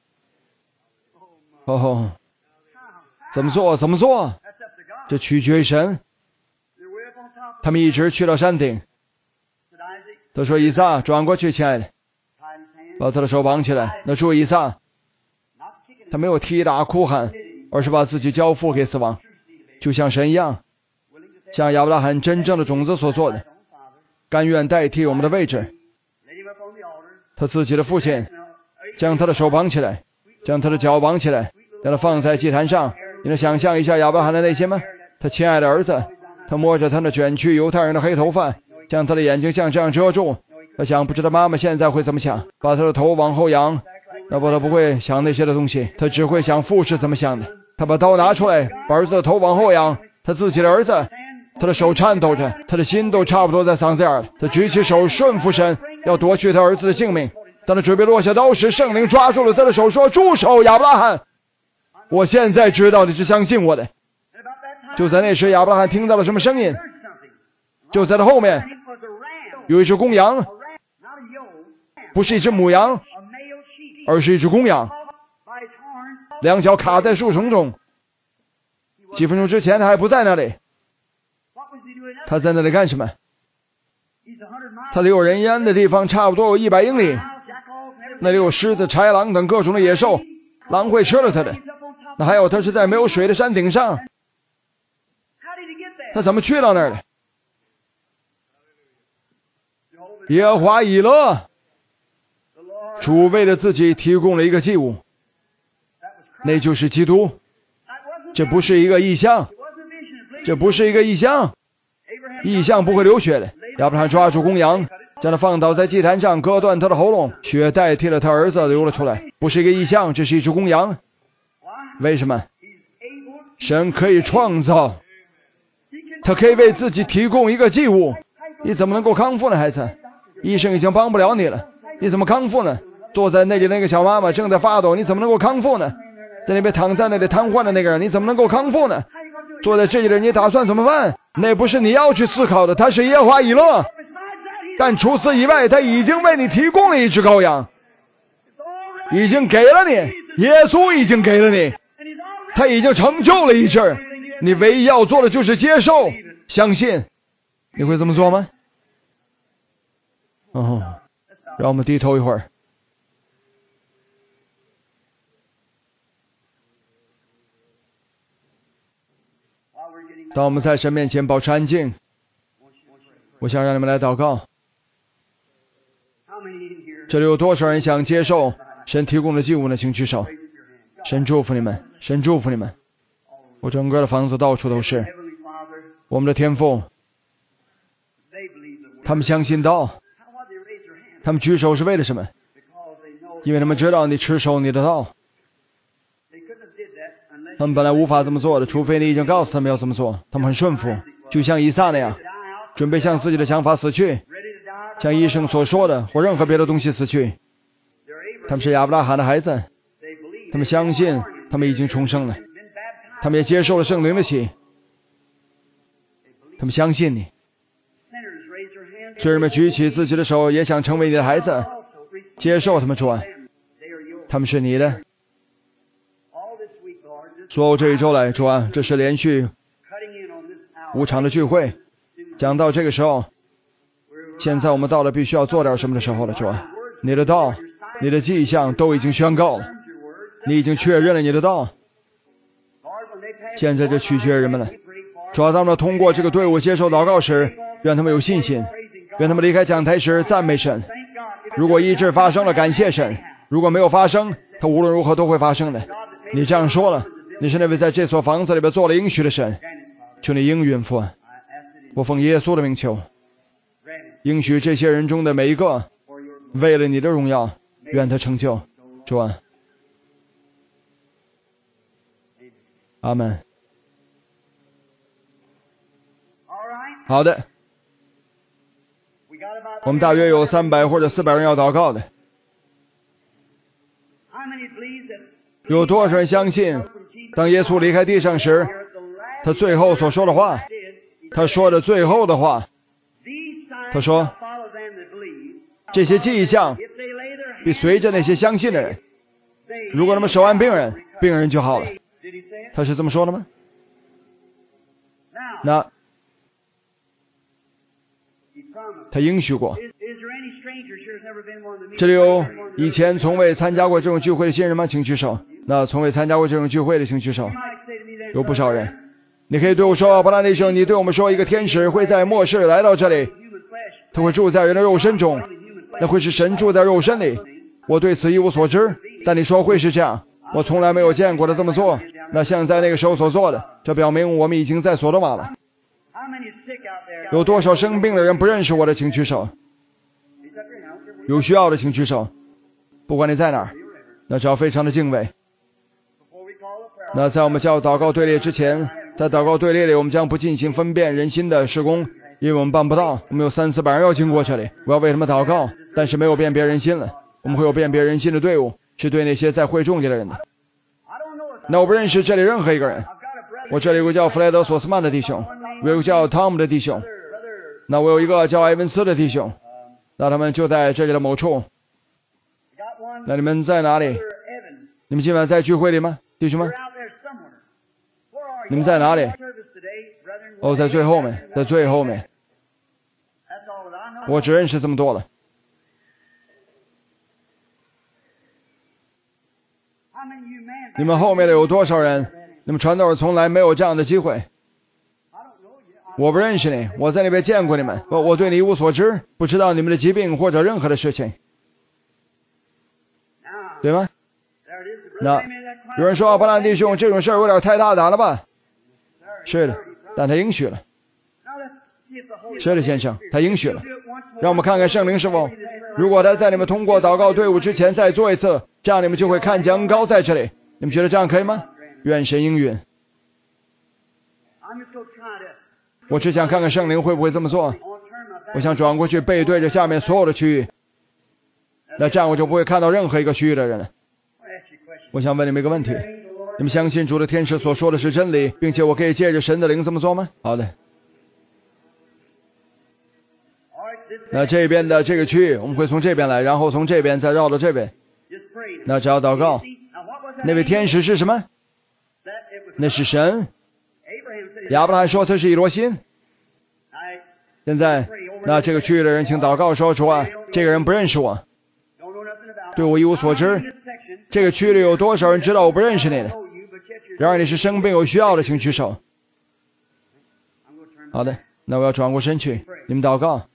哦，怎么做怎么做，这取决于神。他们一直去到山顶，他说，以撒转过去，亲爱的，把他的手绑起来。那注意，以撒他没有踢打哭喊，而是把自己交付给死亡，就像神一样，像亚伯拉罕真正的种子所做的，甘愿代替我们的位置。他自己的父亲将他的手绑起来，将他的脚绑起来，将他放在祭坛上。你能想象一下亚伯拉罕的内心吗？他亲爱的儿子，他摸着他那卷曲犹太人的黑头发，将他的眼睛像这样遮住。他想，不知道妈妈现在会怎么想，把他的头往后仰。要不他不会想那些的东西，他只会想父是怎么想的。他把刀拿出来，把儿子的头往后仰。他自己的儿子，他的手颤抖着，他的心都差不多在嗓子眼了。他举起手顺服神，要夺去他儿子的性命。当他准备落下刀时，圣灵抓住了他的手，说，住手，亚伯拉罕，我现在知道你是相信我的。就在那时，亚伯拉罕听到了什么声音？就在他后面有一只公羊，不是一只母羊，而是一只公羊，两脚卡在树丛中。几分钟之前他还不在那里，他在那里干什么？他离有人烟的地方差不多有一百英里，那里有狮子、豺狼等各种的野兽，狼会吃了他的。那还有他是在没有水的山顶上，他怎么去到那儿的？耶和华以勒，主为了自己提供了一个祭物，那就是基督。这不是一个异象，这不是一个异象，异象不会流血的。亚伯拉罕抓住公羊，将它放倒在祭坛上，割断他的喉咙，血代替了他儿子流了出来。不是一个异象，这是一只公羊。为什么？神可以创造，他可以为自己提供一个祭物。你怎么能够康复呢，孩子？医生已经帮不了你了，你怎么康复呢？坐在那里那个小妈妈正在发抖，你怎么能够康复呢？在那边躺在那里瘫痪的那个人，你怎么能够康复呢？坐在这里的你打算怎么办？那不是你要去思考的，他是耶和华以勒。但除此以外，他已经为你提供了一只羔羊，已经给了你，耶稣已经给了你，他已经成就了一切。你唯一要做的就是接受、相信。你会这么做吗？哦，让我们低头一会儿。当我们在神面前保持安静，我想让你们来祷告。这里有多少人想接受神提供的祭物呢？请举手。神祝福你们，神祝福你们。我整个的房子到处都是。我们的天父，他们相信道，他们举手是为了什么？因为他们知道你持守你的道。他们本来无法这么做的，除非你已经告诉他们要这么做。他们很顺服，就像以撒那样，准备向自己的想法死去，像医生所说的，或任何别的东西死去。他们是亚伯拉罕的孩子，他们相信他们已经重生了，他们也接受了圣灵的洗，他们相信你。罪人们举起自己的手，也想成为你的孩子，接受他们，主啊，他们是你的。所有这一周来，主啊，这是连续五场的聚会，讲到这个时候，现在我们到了必须要做点什么的时候了，主啊，你的道，你的迹象都已经宣告了，你已经确认了你的道，现在就取决于人们了。主啊，当他们通过这个队伍接受祷告时，愿他们有信心，愿他们离开讲台时赞美神。如果医治发生了，感谢神；如果没有发生，它无论如何都会发生的。你这样说了，你是那位在这所房子里边做了应许的神，求你应允父，我奉耶稣的名求，应许这些人中的每一个，为了你的荣耀，愿他成就。主啊，阿门。好的，我们大约有三百或者四百人要祷告的。有多少人相信当耶稣离开地上时，他最后所说的话，他说的最后的话，他说这些迹象必随着那些相信的人，如果他们手按病人，病人就好了。他是这么说的吗？那他应许过。这里有以前从未参加过这种聚会的新人吗？请举手。那从未参加过这种聚会的请举手。有不少人。你可以对我说，伯拉弟兄，你对我们说，一个天使会在末世来到这里，他会住在人的肉身中，那会是神住在肉身里。我对此一无所知，但你说会是这样，我从来没有见过他这么做。那像在那个时候所做的，这表明我们已经在索多玛了。有多少生病的人不认识我的，请举手。有需要的请举手。不管你在哪儿，那只要非常的敬畏。那在我们叫祷告队列之前，在祷告队列里，我们将不进行分辨人心的事工，因为我们办不到。我们有三四百人要经过这里，我要为他们祷告，但是没有辨别人心了。我们会有辨别人心的队伍，是对那些在会众里的人的。那我不认识这里任何一个人。我这里有个叫弗莱德·索斯曼的弟兄，我有个叫汤姆的弟兄，那我有一个叫埃文斯的弟兄，那他们就在这里的某处。那你们在哪里？你们今晚在聚会里吗，弟兄们？你们在哪里？哦，在最后面，在最后面。我只认识这么多了。你们后面的有多少人？你们传道人从来没有这样的机会。我不认识你，我在那边见过你们，我我对你一无所知，不知道你们的疾病或者任何的事情，对吗？那有人说，伯兰弟兄，这种事儿有点太大胆了吧？是的，但他应许了。是的，先生，他应许了。让我们看看圣灵是否，如果他在你们通过祷告队伍之前再做一次，这样你们就会看见恩膏在这里。你们觉得这样可以吗？愿神应允。我只想看看圣灵会不会这么做。我想转过去背对着下面所有的区域，那这样我就不会看到任何一个区域的人了。我想问你们一个问题，你们相信主的天使所说的是真理，并且我可以借着神的灵这么做吗？好的。那这边的这个区域我们会从这边来，然后从这边再绕到这边。那只要祷告。那位天使是什么？那是神。亚伯拉罕说他是以罗心。现在那这个区域的人请祷告说，主啊，这个人不认识我，对我一无所知。这个区域里有多少人知道我不认识你的？然而你是生病有需要的，请举手。好的，那我要转过身去，你们祷告。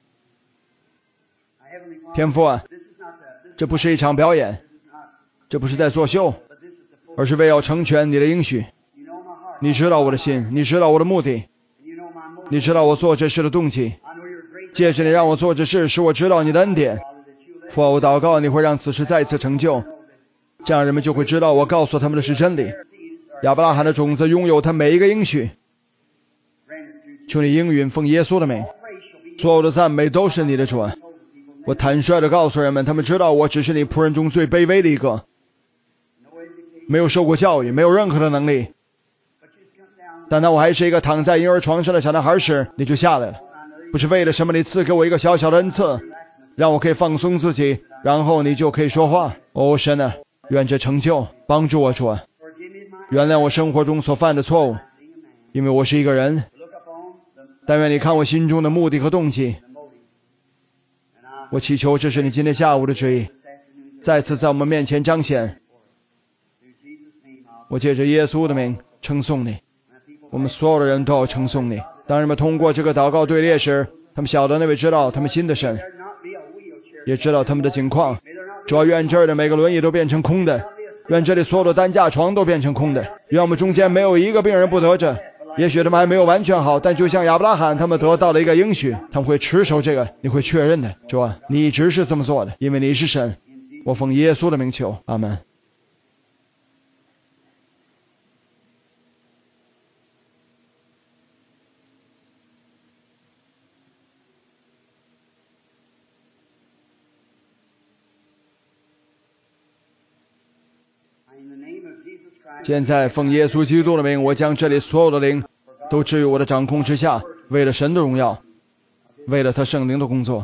天父啊，这不是一场表演，这不是在作秀，而是为要成全你的应许。你知道我的心，你知道我的目的，你知道我做这事的动机。借着你让我做这事，使我知道你的恩典。父啊，我祷告你会让此事再次成就，这样人们就会知道我告诉他们的是真理。亚伯拉罕的种子拥有他每一个应许。求你应允，奉耶稣的名，所有的赞美都是你的，主啊。我坦率地告诉人们，他们知道我只是你仆人中最卑微的一个，没有受过教育，没有任何的能力。但当我还是一个躺在婴儿床上的小男孩时，你就下来了。不是为了什么，你赐给我一个小小的恩赐，让我可以放松自己，然后你就可以说话。哦，神啊，愿这成就，帮助我，主啊，原谅我生活中所犯的错误，因为我是一个人。但愿你看我心中的目的和动机。我祈求这是你今天下午的旨意，再次在我们面前彰显。我借着耶稣的名称颂你，我们所有的人都要称颂你。当人们通过这个祷告队列时，他们晓得那位知道他们心的神，也知道他们的境况。主要愿这儿的每个轮椅都变成空的，愿这里所有的担架床都变成空的，愿我们中间没有一个病人不得着。也许他们还没有完全好，但就像亚伯拉罕他们得到了一个应许，他们会持守这个，你会确认的。主啊，你一直是这么做的，因为你是神。我奉耶稣的名求，阿门。 现在奉耶稣基督的名，我将这里所有的灵都置于我的掌控之下，为了神的荣耀，为了他圣灵的工作。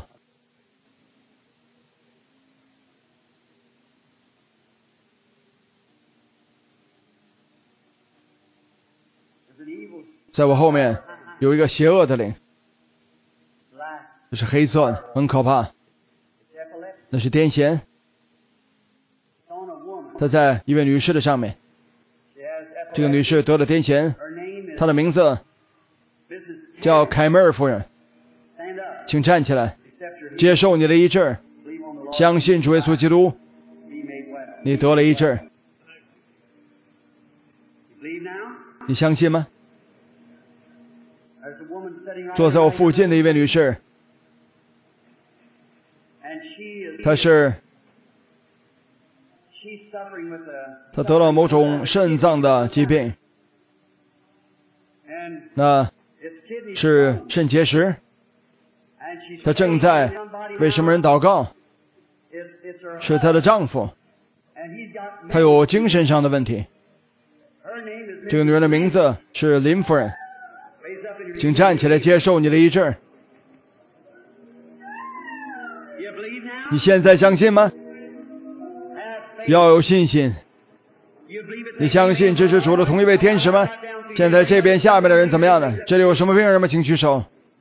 在我后面有一个邪恶的灵，这是黑色的，很可怕，那是癫痫，它在一位女士的上面，这个女士得了癫痫，她的名字叫凯梅尔夫人，请站起来，接受你的医治，相信主耶稣基督，你得了医治，你相信吗？坐在我附近的一位女士，她是她得了某种肾脏的疾病，那是肾结石，她正在为什么人祷告？是她的丈夫，她有精神上的问题。这个女人的名字是林夫人，请站起来接受你的医治。你现在相信吗？要有信心。你相信这是主的同一位天使吗？现在这边下面的人怎么样呢？这里有什么病人吗？请举手。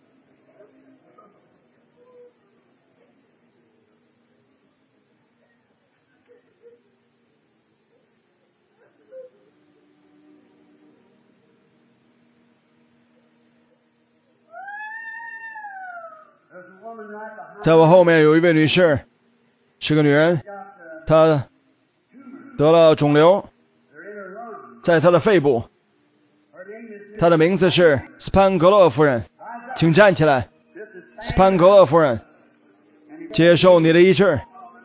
在我后面有一位女士，是个女人，她得了肿瘤，在她的肺部，她的名字是斯潘格勒夫人，请站起来。斯潘格勒夫人，接受你的医治。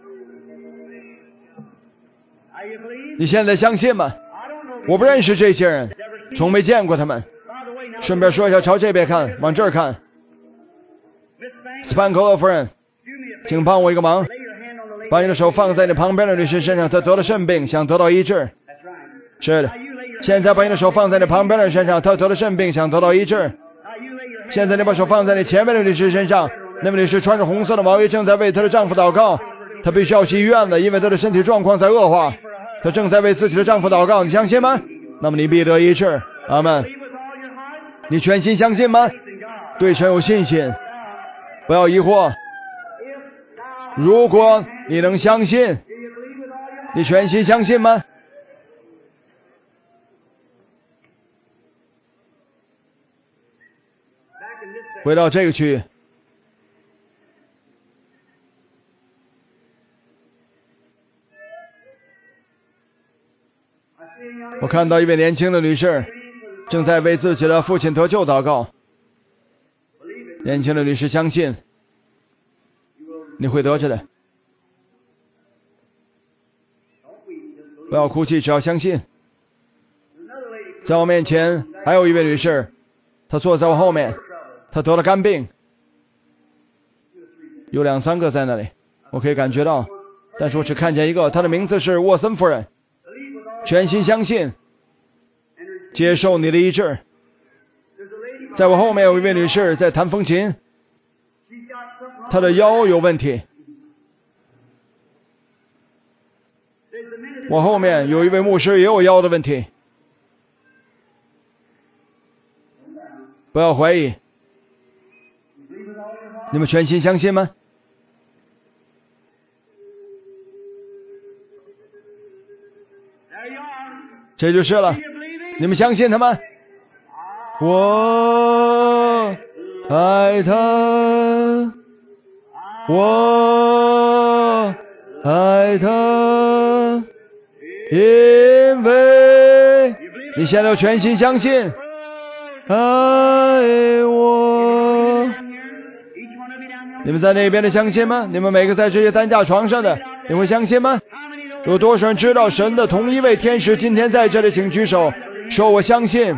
你现在相信吗？我不认识这些人，从没见过他们。顺便说一下，朝这边看，往这儿看。斯潘格勒夫人，请帮我一个忙，把你的手放在你旁边的女士身上，她得了肾病，想得到医治。是的，现在把你的手放在你旁边的人身上，她得了肾病，想得到医治。现在你把手放在你前面的女士身上，那位女士穿着红色的毛衣，正在为她的丈夫祷告，她必须要去医院了，因为她的身体状况在恶化，她正在为自己的丈夫祷告，你相信吗？那么你必得医治。阿们。你全心相信吗？对神有信心，不要疑惑。如果你能相信，你全心相信吗？回到这个区域，我看到一位年轻的女士正在为自己的父亲得救祷告。年轻的女士相信你会得着的，不要哭泣，只要相信。在我面前还有一位女士，她坐在我后面，她得了肝病，有两三个在那里，我可以感觉到，但是我只看见一个，她的名字是沃森夫人。全心相信，接受你的医治。在我后面有一位女士在弹风琴，她的腰有问题。我后面有一位牧师也有腰的问题。不要怀疑，你们全心相信吗？这就是了，你们相信他吗？我爱他，我爱他，因为你现在全心相信，爱我。你们在那边的相信吗？你们每个在这些担架床上的，你会相信吗？有多少人知道神的同一位天使今天在这里？请举手，说我相信。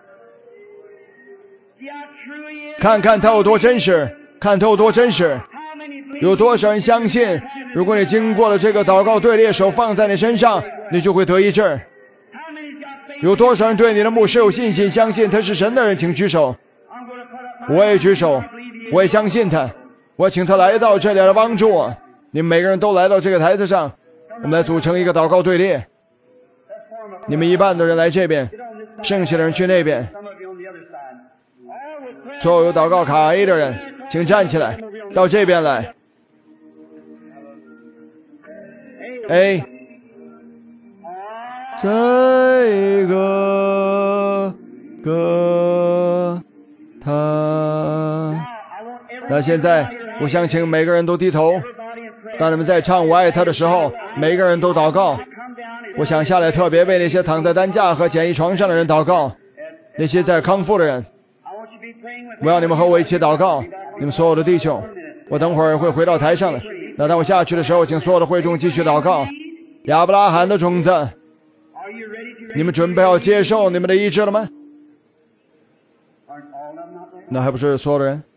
看看他有多真实，看他有多真实。有多少人相信，如果你经过了这个祷告队列，手放在你身上，你就会得医治？ 有多少人对你的牧师有信心，相信他是神的人，请举手。我也举手，我也相信他，我请他来到这里来帮助我。你们每个人都来到这个台子上，我们来组成一个祷告队列。你们一半的人来这边，剩下的人去那边。所有有祷告卡 A 的人，请站起来，到这边来。A， 这个个他。那现在，我想请每个人都低头。当你们在唱我爱他的时候，每个人都祷告。我想下来特别为那些躺在担架和简易床上的人祷告，那些在康复的人。我要你们和我一起祷告，你们所有的弟兄。我等会儿会回到台上的。那当我下去的时候，请所有的会众继续祷告。亚伯拉罕的种子，你们准备要接受你们的医治了吗？那还不是所有的人？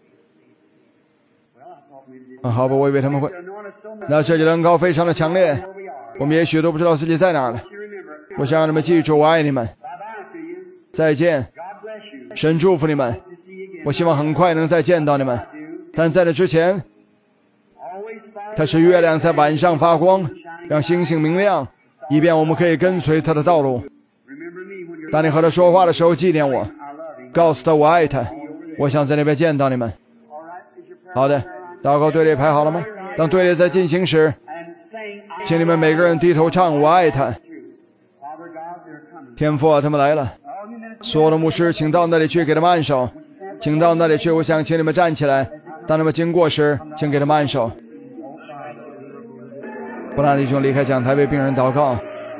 啊，好吧，我以为他们会。那这里的恩膏非常的强烈，我们也许都不知道自己在哪儿了。我想让你们记住，我爱你们，再见，神祝福你们。我希望很快能再见到你们，但在那之前，它是月亮在晚上发光，让星星明亮，以便我们可以跟随它的道路。当你和他说话的时候，纪念我，告诉他我爱他。我想在那边见到你们。好的，祷告队列排好了吗？当队列在进行时，请你们每个人低头唱我爱他。天父啊，他们来了。所有的牧师请到那里去，给他们按手。请到那里去，我想请你们站起来，当他们经过时，请给他们按手。布拉弟兄离开讲台为病人祷告。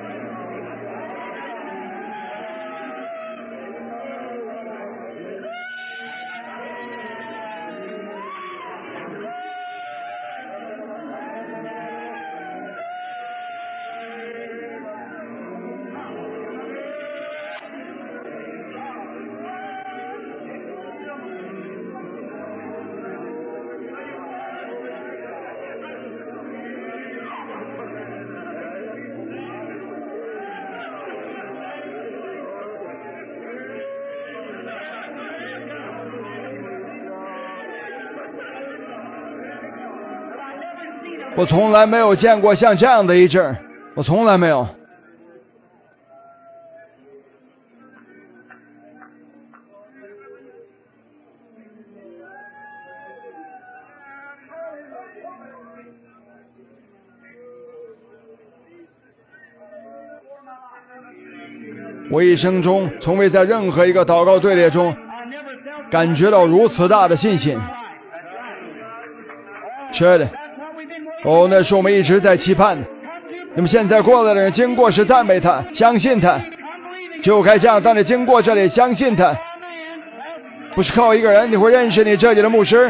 我从来没有见过像这样的医治，我从来没有。我一生中从未在任何一个祷告队列中感觉到如此大的信心。是的。哦，那是我们一直在期盼的。你们现在过来的人经过时赞美他，相信他，就该这样。当你经过这里，相信他，不是靠一个人，你会认识你这里的牧师。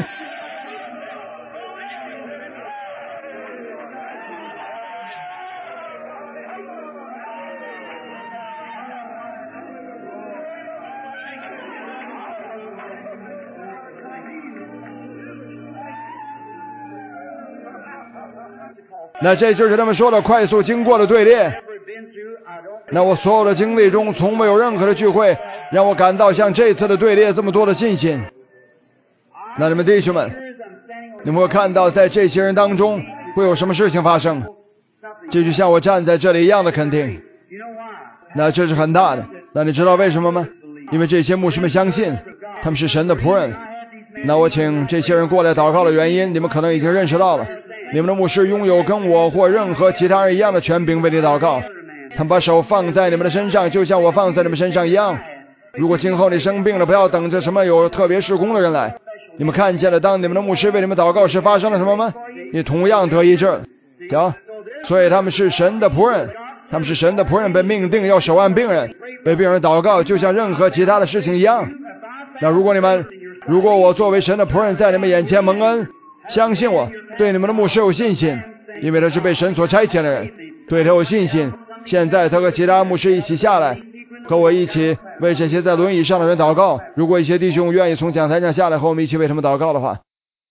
那这就是他们说的快速经过的队列。那我所有的经历中，从没有任何的聚会让我感到像这次的队列这么多的信心。那你们弟兄们，你们会看到在这些人当中会有什么事情发生，这就像我站在这里一样的肯定。那这是很大的。那你知道为什么吗？因为这些牧师们相信他们是神的仆人。那我请这些人过来祷告的原因，你们可能已经认识到了。你们的牧师拥有跟我或任何其他人一样的权柄为你祷告，他们把手放在你们的身上，就像我放在你们身上一样。如果今后你生病了，不要等着什么有特别事工的人来。你们看见了当你们的牧师为你们祷告时发生了什么吗？你同样得医治。行，所以他们是神的仆人，他们是神的仆人，被命定要手按病人，为病人祷告，就像任何其他的事情一样。那如果你们如果我作为神的仆人在你们眼前蒙恩，相信我，对你们的牧师有信心，因为他是被神所差遣的人，对他有信心。现在他和其他牧师一起下来，和我一起为这些在轮椅上的人祷告。如果一些弟兄愿意从讲台上下来和我们一起为他们祷告的话，